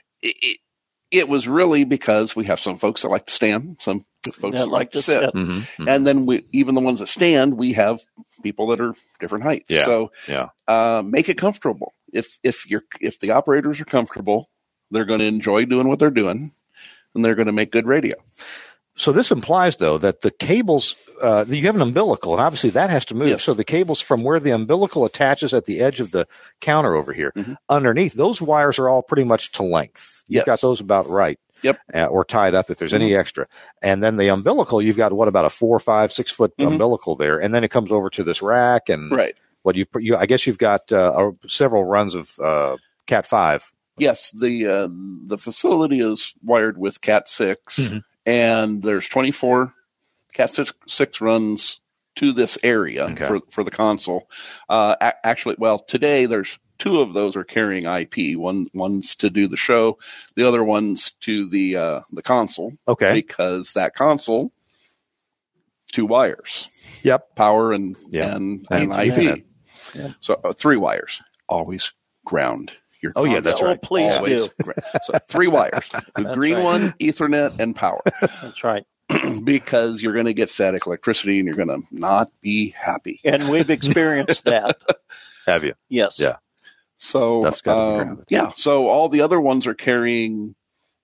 C: it was really because we have some folks that like to stand, some folks that like to sit. Mm-hmm. And then even the ones that stand, we have people that are different heights.
A: Yeah.
C: So make it comfortable. If the operators are comfortable, they're going to enjoy doing what they're doing, and they're going to make good radio.
A: So this implies, though, that the cables, you have an umbilical, and obviously that has to move. Yes. So the cables from where the umbilical attaches at the edge of the counter over here, underneath, those wires are all pretty much to length. You've got those about right.
C: Yep.
A: Or tied up if there's any extra. And then the umbilical, you've got about a 4, 5, 6 foot umbilical there. And then it comes over to this rack. And I guess you've got several runs of Cat 5.
C: Yes. The facility is wired with Cat 6. And there's 24 Cat 6 runs to this area for the console. Actually, today there's 2 of those are carrying IP. One's to do the show, the other one's to the console.
A: Okay,
C: because that console, 2 wires.
A: Yep,
C: power and IP. Yeah. So 3 wires. Always ground.
A: That's right.
E: Please
C: always
E: do.
C: So 3 wires: the green one, Ethernet, and power.
E: That's right.
C: Because you're going to get static electricity and you're going to not be happy.
E: And we've experienced that.
A: Have you?
E: Yes.
A: Yeah.
C: So so all the other ones are carrying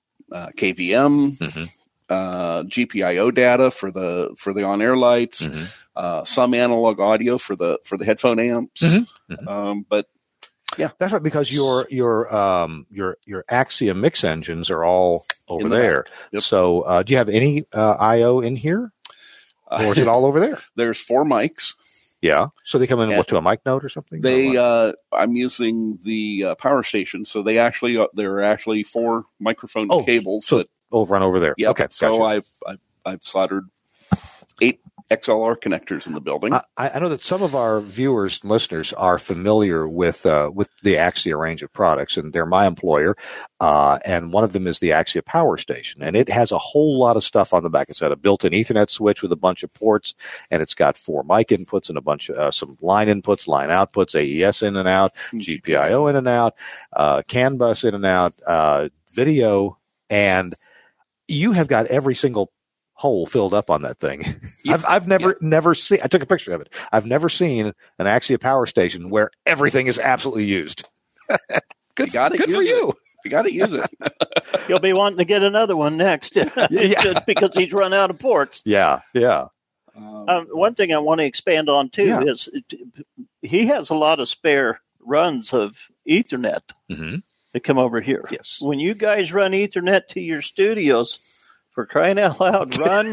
C: KVM, GPIO data for the on-air lights, some analog audio for the headphone amps, but. Yeah,
A: that's right. Because your Axiom mix engines are all over there.
C: Yep.
A: So, do you have any I/O in here, or is it all over there?
C: There's 4 mics.
A: Yeah. So they come in to a mic node or something.
C: I'm using the power station, so there are actually 4 microphone cables.
A: So run over there.
C: Yep.
A: Okay.
C: So
A: gotcha.
C: I've soldered 8 XLR connectors in the building.
A: I know that some of our viewers and listeners are familiar with the Axia range of products, and they're my employer. And one of them is the Axia Power Station, and it has a whole lot of stuff on the back. It's got a built-in Ethernet switch with a bunch of ports, and it's got 4 mic inputs and a bunch of some line inputs, line outputs, AES in and out, GPIO in and out, CAN bus in and out, video, and you have got every single hole filled up on that thing. Yeah. I've never seen. I took a picture of it. I've never seen an Axia Power Station where everything is absolutely used. Good for you.
C: You got to use it.
E: You'll be wanting to get another one next, just because he's run out of ports.
A: Yeah.
E: One thing I want to expand on too is he has a lot of spare runs of Ethernet that come over here.
C: Yes.
E: When you guys run Ethernet to your studios, for crying out loud,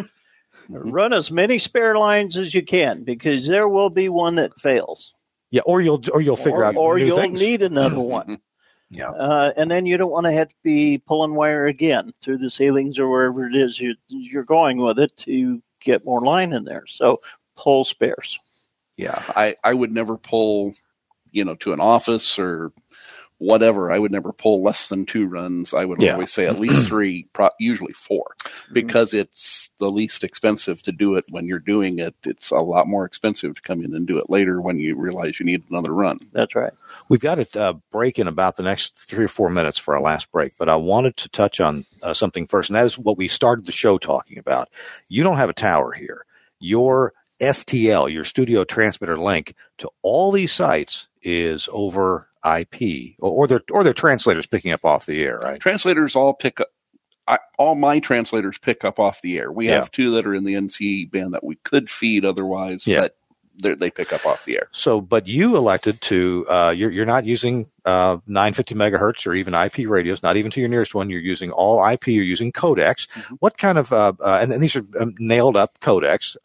E: run as many spare lines as you can, because there will be one that fails.
A: Yeah, or you'll figure out,
E: or you'll
A: things.
E: Need another one.
A: Yeah,
E: and then you don't want to have to be pulling wire again through the ceilings or wherever it is you're going with it to get more line in there. So pull spares.
C: Yeah, I would never pull, to an office or whatever. I would never pull less than 2 runs. I would always say at least 3, usually 4, because it's the least expensive to do it when you're doing it. It's a lot more expensive to come in and do it later when you realize you need another run.
E: That's right.
A: We've got to break in about the next 3 or 4 minutes for our last break, but I wanted to touch on something first, and that is what we started the show talking about. You don't have a tower here. Your STL, your studio transmitter link to all these sites, is over IP, or their translators picking up off the air, right?
C: Translators all pick up. All my translators pick up off the air. We have 2 that are in the NC band that we could feed otherwise, but they pick up off the air.
A: So, but you elected to, you're not using 950 megahertz or even IP radios, not even to your nearest one. You're using all IP. You're using codecs. Mm-hmm. What kind of, and these are nailed up codecs.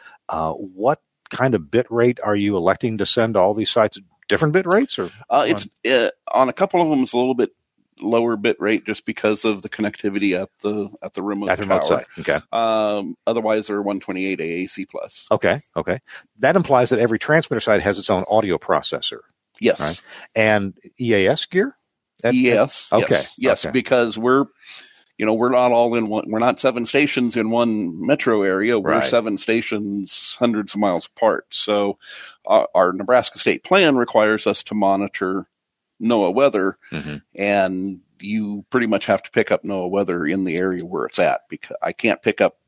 A: What kind of bit rate are you electing to send all these sites? Different bit rates, or
C: it's on a couple of them it's a little bit lower bit rate just because of the connectivity at the remote tower.
A: Site. Okay.
C: Otherwise, they're 128 AAC plus.
A: Okay. That implies that every transmitter site has its own audio processor.
C: Yes.
A: Right? And EAS gear.
C: Yes.
A: Okay.
C: Yes, because we're not all in one. We're not 7 stations in one metro area. We're 7 stations hundreds of miles apart. So our Nebraska state plan requires us to monitor NOAA weather, and you pretty much have to pick up NOAA weather in the area where it's at, because I can't pick up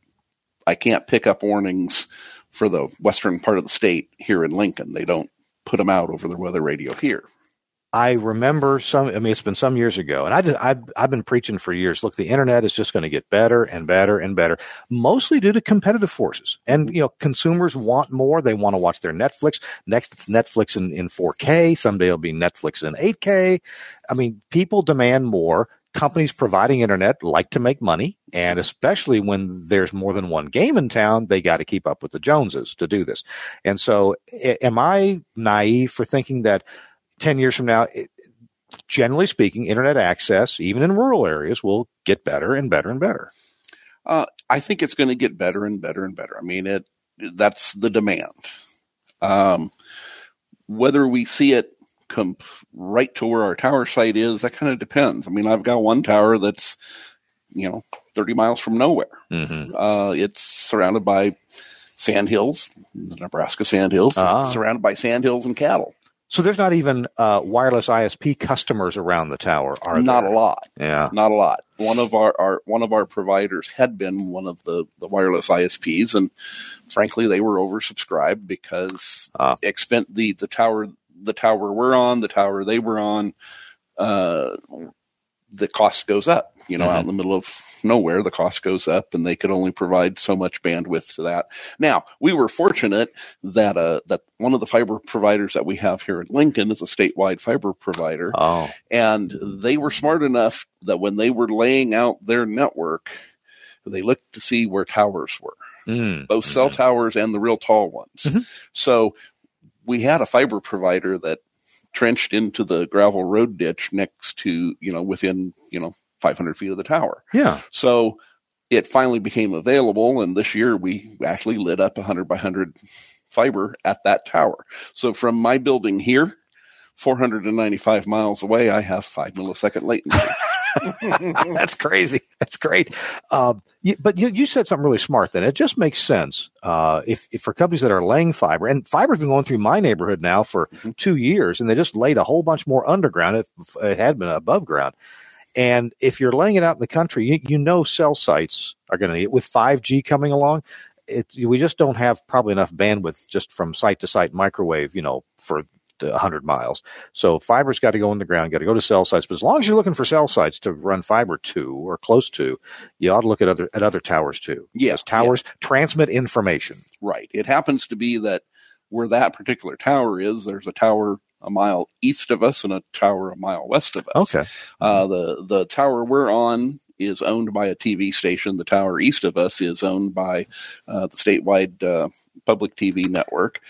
C: warnings for the western part of the state here in Lincoln. They don't put them out over the weather radio here.
A: I remember it's been some years ago, and I've been preaching for years. Look, the internet is just going to get better and better and better, mostly due to competitive forces. And, consumers want more. They want to watch their Netflix. Next, it's Netflix in 4K. Someday it'll be Netflix in 8K. I mean, people demand more. Companies providing internet like to make money, and especially when there's more than one game in town, they got to keep up with the Joneses to do this. And so am I naive for thinking that 10 years from now, generally speaking, internet access, even in rural areas, will get better and better and better?
C: I think it's going to get better and better and better. I mean, that's the demand. Whether we see it come right to where our tower site is, that kind of depends. I mean, I've got one tower that's, 30 miles from nowhere. It's surrounded by sandhills, the Nebraska sandhills, surrounded by sandhills and cattle.
A: So there's not even wireless ISP customers around the tower, are there?
C: Not a lot.
A: Yeah,
C: not a lot. One of our providers had been one of the wireless ISPs, and frankly, they were oversubscribed because the tower we're on, the tower they were on, the cost goes up. Out in the middle of nowhere, the cost goes up, and they could only provide so much bandwidth to that. Now, we were fortunate that one of the fiber providers that we have here in Lincoln is a statewide fiber provider. And they were smart enough that when they were laying out their network, they looked to see where towers were, both cell towers and the real tall ones. So we had a fiber provider that trenched into the gravel road ditch next to, within, 500 feet of the tower.
A: Yeah.
C: So it finally became available, and this year we actually lit up 100 by 100 fiber at that tower. So from my building here, 495 miles away, I have 5 millisecond latency.
A: That's crazy. That's great. But you said something really smart then. It just makes sense if for companies that are laying fiber, and fiber's been going through my neighborhood now for 2 years, and they just laid a whole bunch more underground. It had been above ground. And if you're laying it out in the country, you know cell sites are going to need it. With 5G coming along, we just don't have probably enough bandwidth just from site to site microwave, for 100 miles. So fiber's got to go in the ground, got to go to cell sites. But as long as you're looking for cell sites to run fiber to or close to, you ought to look at other towers too.
C: Yes,
A: towers transmit information.
C: Right. It happens to be that where that particular tower is, there's a tower a mile east of us and a tower a mile west of us.
A: Okay.
C: The tower we're on is owned by a TV station. The tower east of us is owned by the statewide public TV network.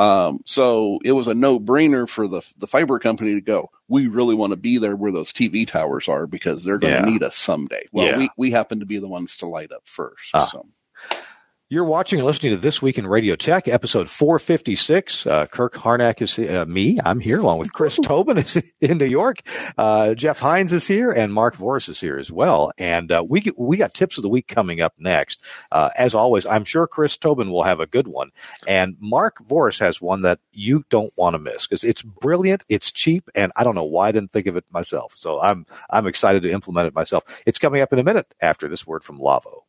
C: So it was a no-brainer for the fiber company to go, we really want to be there where those TV towers are because they're going to need us someday. Well, we happen to be the ones to light up first. So.
A: You're watching and listening to This Week in Radio Tech, episode 456. Kirk Harnack is me. I'm here along with Chris Tobin is in New York. Jeff Hines is here, and Mark Voris is here as well. And we got tips of the week coming up next. As always, I'm sure Chris Tobin will have a good one, and Mark Voris has one that you don't want to miss because it's brilliant, it's cheap, and I don't know why I didn't think of it myself. So I'm excited to implement it myself. It's coming up in a minute after this word from Lavo.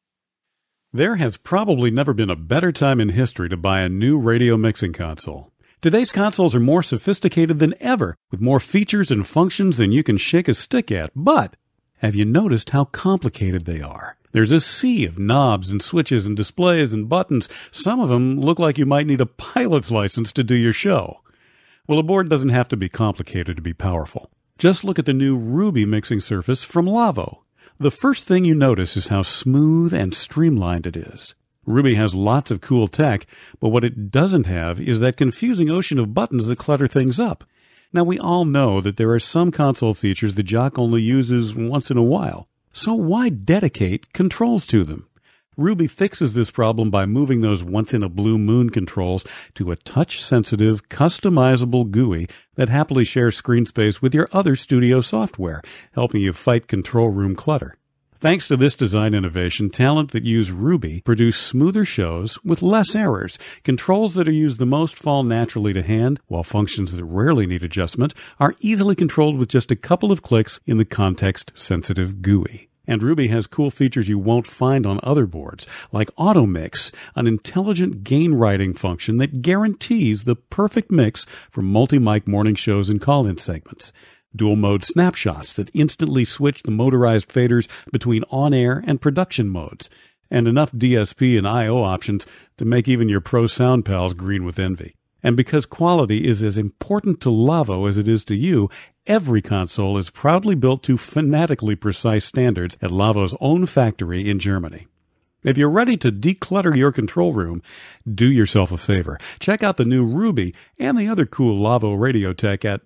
G: There has probably never been a better time in history to buy a new radio mixing console. Today's consoles are more sophisticated than ever, with more features and functions than you can shake a stick at. But have you noticed how complicated they are? There's a sea of knobs and switches and displays and buttons. Some of them look like you might need a pilot's license to do your show. Well, a board doesn't have to be complicated to be powerful. Just look at the new Ruby mixing surface from Lavo. The first thing you notice is how smooth and streamlined it is. Ruby has lots of cool tech, but what it doesn't have is that confusing ocean of buttons that clutter things up. Now, we all know that there are some console features the jock only uses once in a while, so why dedicate controls to them? Ruby fixes this problem by moving those once-in-a-blue-moon controls to a touch-sensitive, customizable GUI that happily shares screen space with your other studio software, helping you fight control room clutter. Thanks to this design innovation, talent that use Ruby produce smoother shows with less errors. Controls that are used the most fall naturally to hand, while functions that rarely need adjustment are easily controlled with just a couple of clicks in the context-sensitive GUI. And Ruby has cool features you won't find on other boards, like Auto Mix, an intelligent gain writing function that guarantees the perfect mix for multi-mic morning shows and call-in segments. Dual mode snapshots that instantly switch the motorized faders between on-air and production modes. And enough DSP and I/O options to make even your pro sound pals green with envy. And because quality is as important to Lavo as it is to you, every console is proudly built to fanatically precise standards at Lavo's own factory in Germany. If you're ready to declutter your control room, do yourself a favor. Check out the new Ruby and the other cool Lavo radio tech at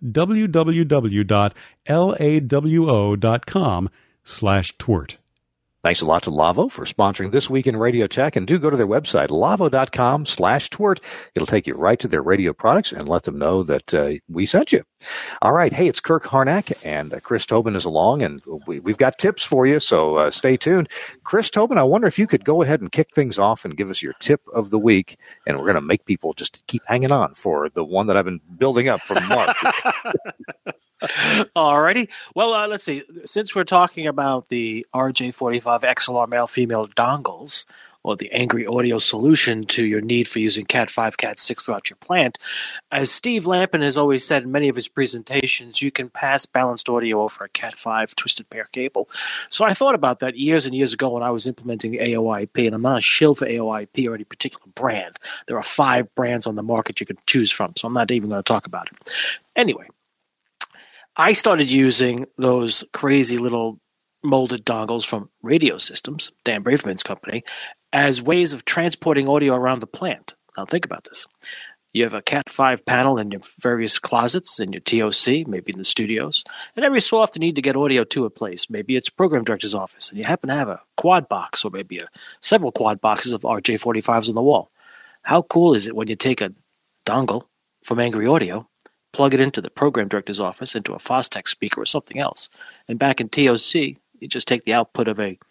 G: www.lawo.com/twert.
A: Thanks a lot to Lavo for sponsoring This Week in Radio Tech, and do go to their website, lavo.com/twert. It'll take you right to their radio products and let them know that we sent you. All right. Hey, it's Kirk Harnack, and Chris Tobin is along, and we've got tips for you, so stay tuned. Chris Tobin, I wonder if you could go ahead and kick things off and give us your tip of the week, and we're going to make people just keep hanging on for the one that I've been building up from Mark.
D: All righty. Well, let's see. Since we're talking about the RJ45 XLR male-female dongles, or the Angry Audio solution to your need for using Cat 5, Cat 6 throughout your plant, as Steve Lampin has always said in many of his presentations, you can pass balanced audio over a Cat 5 twisted pair cable. So I thought about that years and years ago when I was implementing AOIP, and I'm not a shill for AOIP or any particular brand. There are 5 brands on the market you can choose from, so I'm not even going to talk about it. Anyway, I started using those crazy little molded dongles from Radio Systems, Dan Braverman's company, as ways of transporting audio around the plant. Now think about this. You have a Cat 5 panel in your various closets, in your TOC, maybe in the studios. And every so often you need to get audio to a place. Maybe it's program director's office, and you happen to have a quad box or maybe several quad boxes of RJ45s on the wall. How cool is it when you take a dongle from Angry Audio, plug it into the program director's office, into a Fostex speaker or something else, and back in TOC, you just take the output of a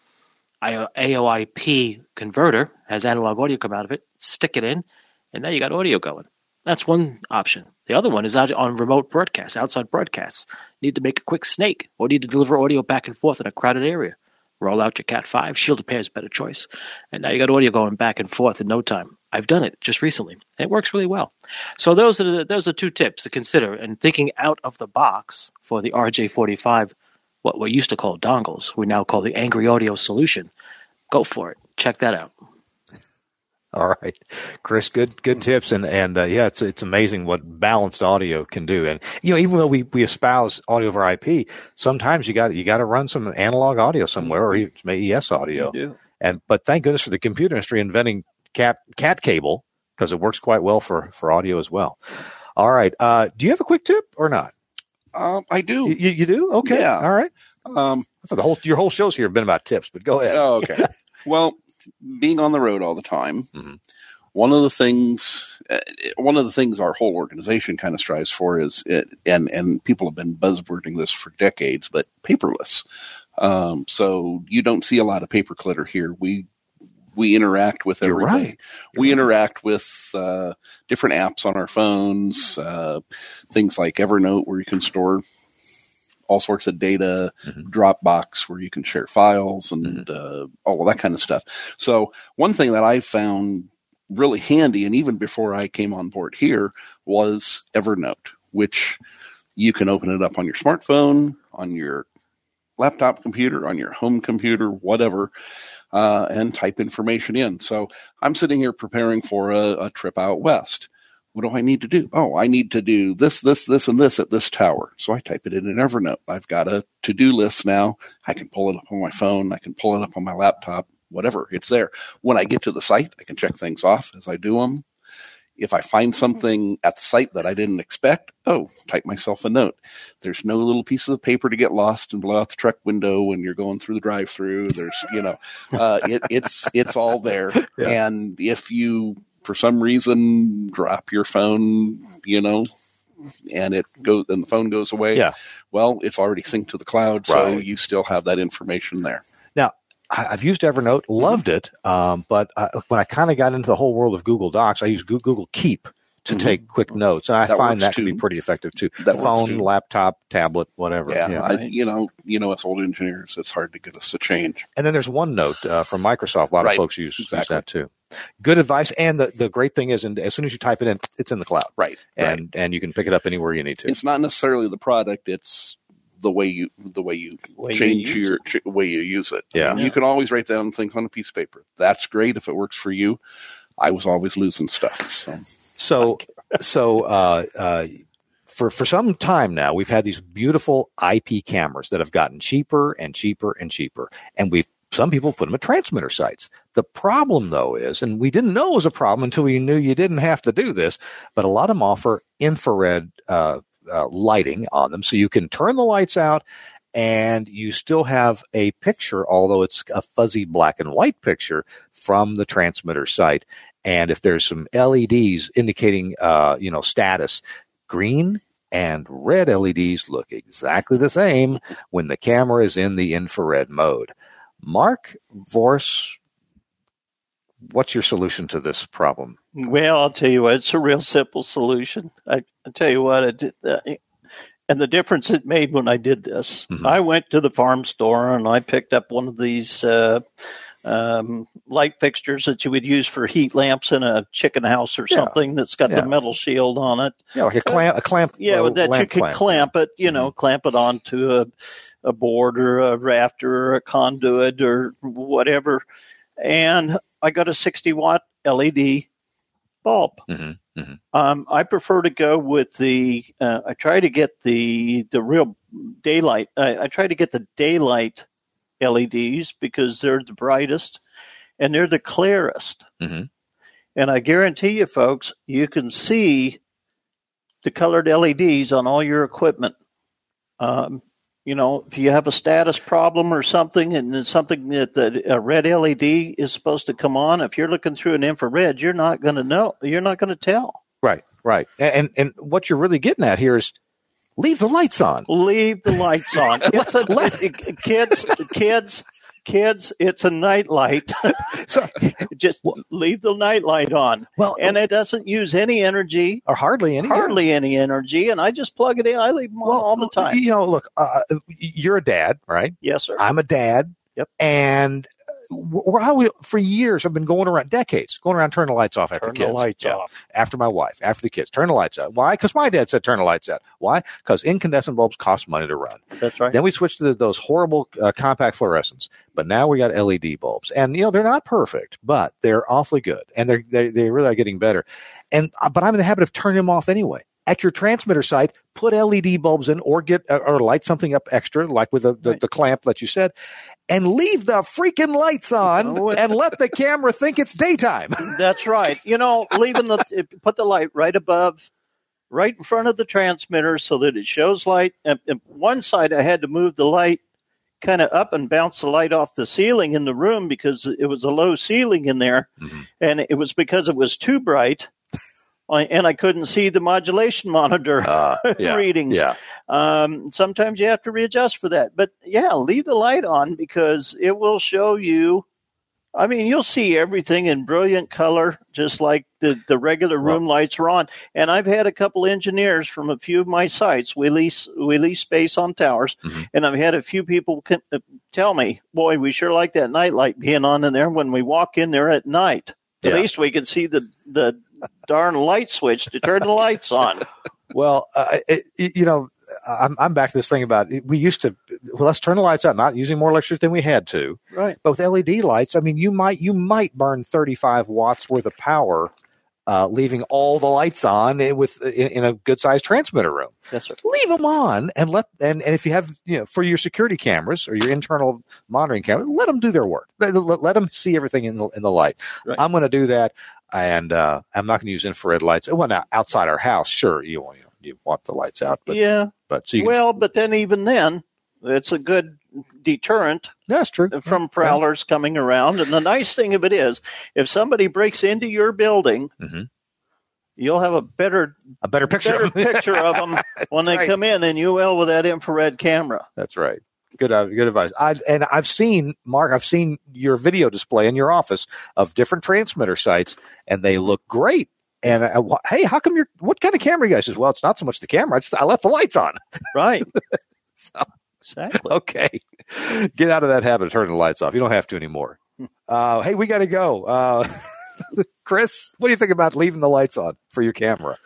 D: AOIP converter, has analog audio come out of it, stick it in, and now you got audio going. That's one option. The other one is out on remote broadcasts, outside broadcasts. You need to make a quick snake or need to deliver audio back and forth in a crowded area. Roll out your Cat 5, shielded pair is a better choice. And now you got audio going back and forth in no time. I've done it just recently, and it works really well. So those are 2 tips to consider. And thinking out of the box for the RJ45, what we used to call dongles, we now call the Angry Audio solution. Go for it. Check that out.
A: All right, Chris, good tips, and yeah, it's amazing what balanced audio can do. And even though we espouse audio over IP, sometimes you got to run some analog audio somewhere, or even ES audio.
D: You do.
A: But thank goodness for the computer industry inventing cat cable, because it works quite well for audio as well. All right, do you have a quick tip or not?
C: I do.
A: You do? Okay.
C: Yeah.
A: All right. I thought your whole shows here have been about tips, but go ahead.
C: Oh, okay. Well, being on the road all the time,
A: mm-hmm.
C: one of the things our whole organization kind of strives for is it, and people have been buzzwording this for decades, but paperless. So you don't see a lot of paper clutter here. We interact with everything.
A: You're right.
C: We interact with different apps on our phones, things like Evernote, where you can store all sorts of data,
A: mm-hmm.
C: Dropbox, where you can share files, and all of that kind of stuff. So one thing that I found really handy, and even before I came on board here, was Evernote, which you can open it up on your smartphone, on your laptop computer, on your home computer, whatever, and type information in. So I'm sitting here preparing for a trip out west. What do I need to do? Oh, I need to do this, and this at this tower. So I type it in Evernote. I've got a to-do list now. I can pull it up on my phone. I can pull it up on my laptop, whatever. It's there. When I get to the site, I can check things off as I do them. If I find something at the site that I didn't expect, type myself a note. There's no little pieces of paper to get lost and blow out the truck window when you're going through the drive-through. There's, it's all there.
A: Yeah.
C: And if you, for some reason, drop your phone, and the phone goes away.
A: Yeah.
C: Well, it's already synced to the cloud, so
A: Right.
C: you still have that information there.
A: Now, I've used Evernote, loved it, but when I kind of got into the whole world of Google Docs, I use Google Keep to
C: Mhm.
A: take quick notes, and I
C: That
A: find
C: works
A: that can be
C: too.
A: pretty effective too.
C: That works
A: Phone,
C: too.
A: laptop, tablet, whatever.
C: Yeah,
D: right.
C: Us old engineers, it's hard to get us to change.
A: And then there's OneNote from Microsoft. A lot of
C: Right.
A: folks use
C: Exactly.
A: that too. Good advice. And the great thing is, as soon as you type it in, it's in the cloud.
C: Right.
A: And you can pick it up anywhere you need to.
C: It's not necessarily the product; it's the way you change your way you use it.
A: Yeah.
C: I mean, you can always write down things on a piece of paper. That's great if it works for you. I was always losing stuff.
A: So for some time now, we've had these beautiful IP cameras that have gotten cheaper and cheaper and cheaper, and some people put them at transmitter sites. The problem, though, is, and we didn't know it was a problem until we knew you didn't have to do this, but a lot of them offer infrared lighting on them, so you can turn the lights out and you still have a picture, although it's a fuzzy black and white picture from the transmitter site. And if there's some LEDs indicating, status, green and red LEDs look exactly the same when the camera is in the infrared mode. Mark Vorse, what's your solution to this problem?
E: Well, I'll tell you what, it's a real simple solution. I'll tell you what, and the difference it made when I did this.
A: Mm-hmm.
E: I went to the farm store and I picked up one of these light fixtures that you would use for heat lamps in a chicken house or something that's got the metal shield on it.
A: Yeah, like a clamp.
E: Yeah, with that you could clamp it, clamp it onto a board or a rafter or a conduit or whatever. And I got a 60-watt LED bulb.
A: Mm-hmm. Mm-hmm.
E: I prefer to go with I try to get the real daylight. I try to get the daylight LEDs because they're the brightest and they're the clearest.
A: Mm-hmm.
E: And I guarantee you, folks, you can see the colored LEDs on all your equipment. If you have a status problem or something, and it's something that a red LED is supposed to come on, if you're looking through an infrared, you're not going to know. You're not going to tell.
A: Right. And what you're really getting at here is leave the lights on.
E: Leave the lights on. Kids, it's a night light.
A: So
E: just leave the night light on.
A: Well,
E: and it doesn't use any energy
A: or hardly any energy.
E: And I just plug it in. I leave them on all the time.
A: Look, you're a dad, right?
E: Yes, sir.
A: I'm a dad.
E: Yep.
A: And for years, I've been decades, going around turning the lights off after the kids.
E: Turn the lights off.
A: After my wife, after the kids. Turn the lights out. Why? Because my dad said turn the lights out. Why? Because incandescent bulbs cost money to run.
E: That's right.
A: Then we switched to those horrible compact fluorescents. But now we got LED bulbs. And, they're not perfect, but they're awfully good. And they really are getting better. But I'm in the habit of turning them off anyway. At your transmitter site, put LED bulbs in or light something up extra, like with the clamp that you said, and leave the freaking lights on and let the camera think it's daytime.
E: That's right. Put the light right in front of the transmitter so that it shows light. And one side I had to move the light kind of up and bounce the light off the ceiling in the room because it was a low ceiling in there. Mm-hmm. And it was because it was too bright. And I couldn't see the modulation monitor readings.
A: Yeah.
E: Sometimes you have to readjust for that. But, leave the light on because it will show you. I mean, you'll see everything in brilliant color, just like the regular room lights are on. And I've had a couple engineers from a few of my sites. We lease space on towers. Mm-hmm. And I've had a few people tell me, boy, we sure like that night light being on in there when we walk in there at night. At least we can see the darn light switch to turn the lights on.
A: Well, I'm back to this thing about we used to let's turn the lights out, not using more electricity than we had to.
E: Right.
A: But with LED lights, I mean, you might burn 35 watts worth of power, leaving all the lights on in a good sized transmitter room.
E: Yes, sir.
A: Leave them on and and if you have for your security cameras or your internal monitoring cameras, let them do their work. Let them see everything in the light. Right. I'm going to do that. And I'm not going to use infrared lights. Well, now outside our house, sure, you want the lights out. But,
E: but then even then, it's a good deterrent.
A: That's true.
E: From prowlers coming around. And the nice thing of it is, if somebody breaks into your building, mm-hmm. you'll have a better picture of them when they come in, and you will with that infrared camera.
A: That's right. Good advice. I've seen, Mark, your video display in your office of different transmitter sites, and they look great. And hey, how come what kind of camera you guys? Says, well, it's not so much the camera. I left the lights on.
E: Right.
A: Exactly. Okay. Get out of that habit of turning the lights off. You don't have to anymore. Hey, we got to go. Chris, what do you think about leaving the lights on for your camera?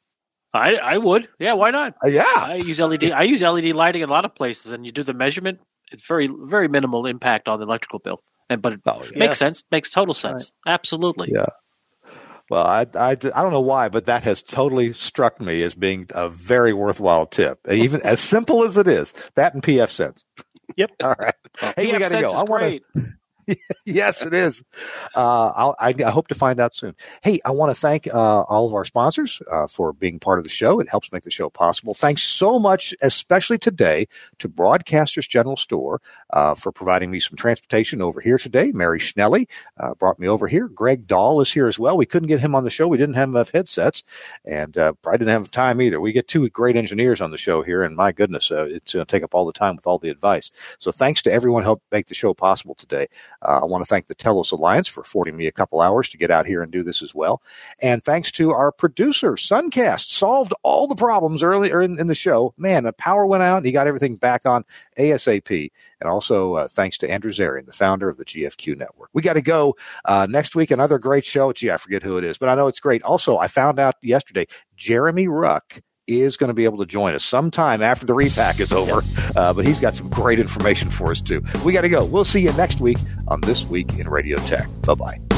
D: I would. Yeah, why not?
A: Yeah.
D: I use LED lighting in a lot of places, and you do the measurement. It's very, very minimal impact on the electrical bill. But it makes sense. Makes total sense. Right. Absolutely.
A: Yeah. Well, I don't know why, but that has totally struck me as being a very worthwhile tip. Even as simple as it is, that and PF Sense.
E: Yep.
A: All right. Hey,
D: PF
A: we got to go.
D: Great.
A: Yes, it is. I hope to find out soon. Hey, I want to thank all of our sponsors for being part of the show. It helps make the show possible. Thanks so much, especially today, to Broadcasters General Store for providing me some transportation over here today. Mary Schnelly brought me over here. Greg Dahl is here as well. We couldn't get him on the show. We didn't have enough headsets, and probably didn't have time either. We get two great engineers on the show here, and my goodness, it's going to take up all the time with all the advice. So thanks to everyone who helped make the show possible today. I want to thank the Telos Alliance for affording me a couple hours to get out here and do this as well. And thanks to our producer, Suncast, solved all the problems earlier in the show. Man, the power went out and he got everything back on ASAP. And also thanks to Andrew Zarian, the founder of the GFQ Network. We got to go next week, another great show. Gee, I forget who it is, but I know it's great. Also, I found out yesterday, Jeremy Ruck is going to be able to join us sometime after the repack is over. But he's got some great information for us, too. We got to go. We'll see you next week on This Week in Radio Tech. Bye-bye.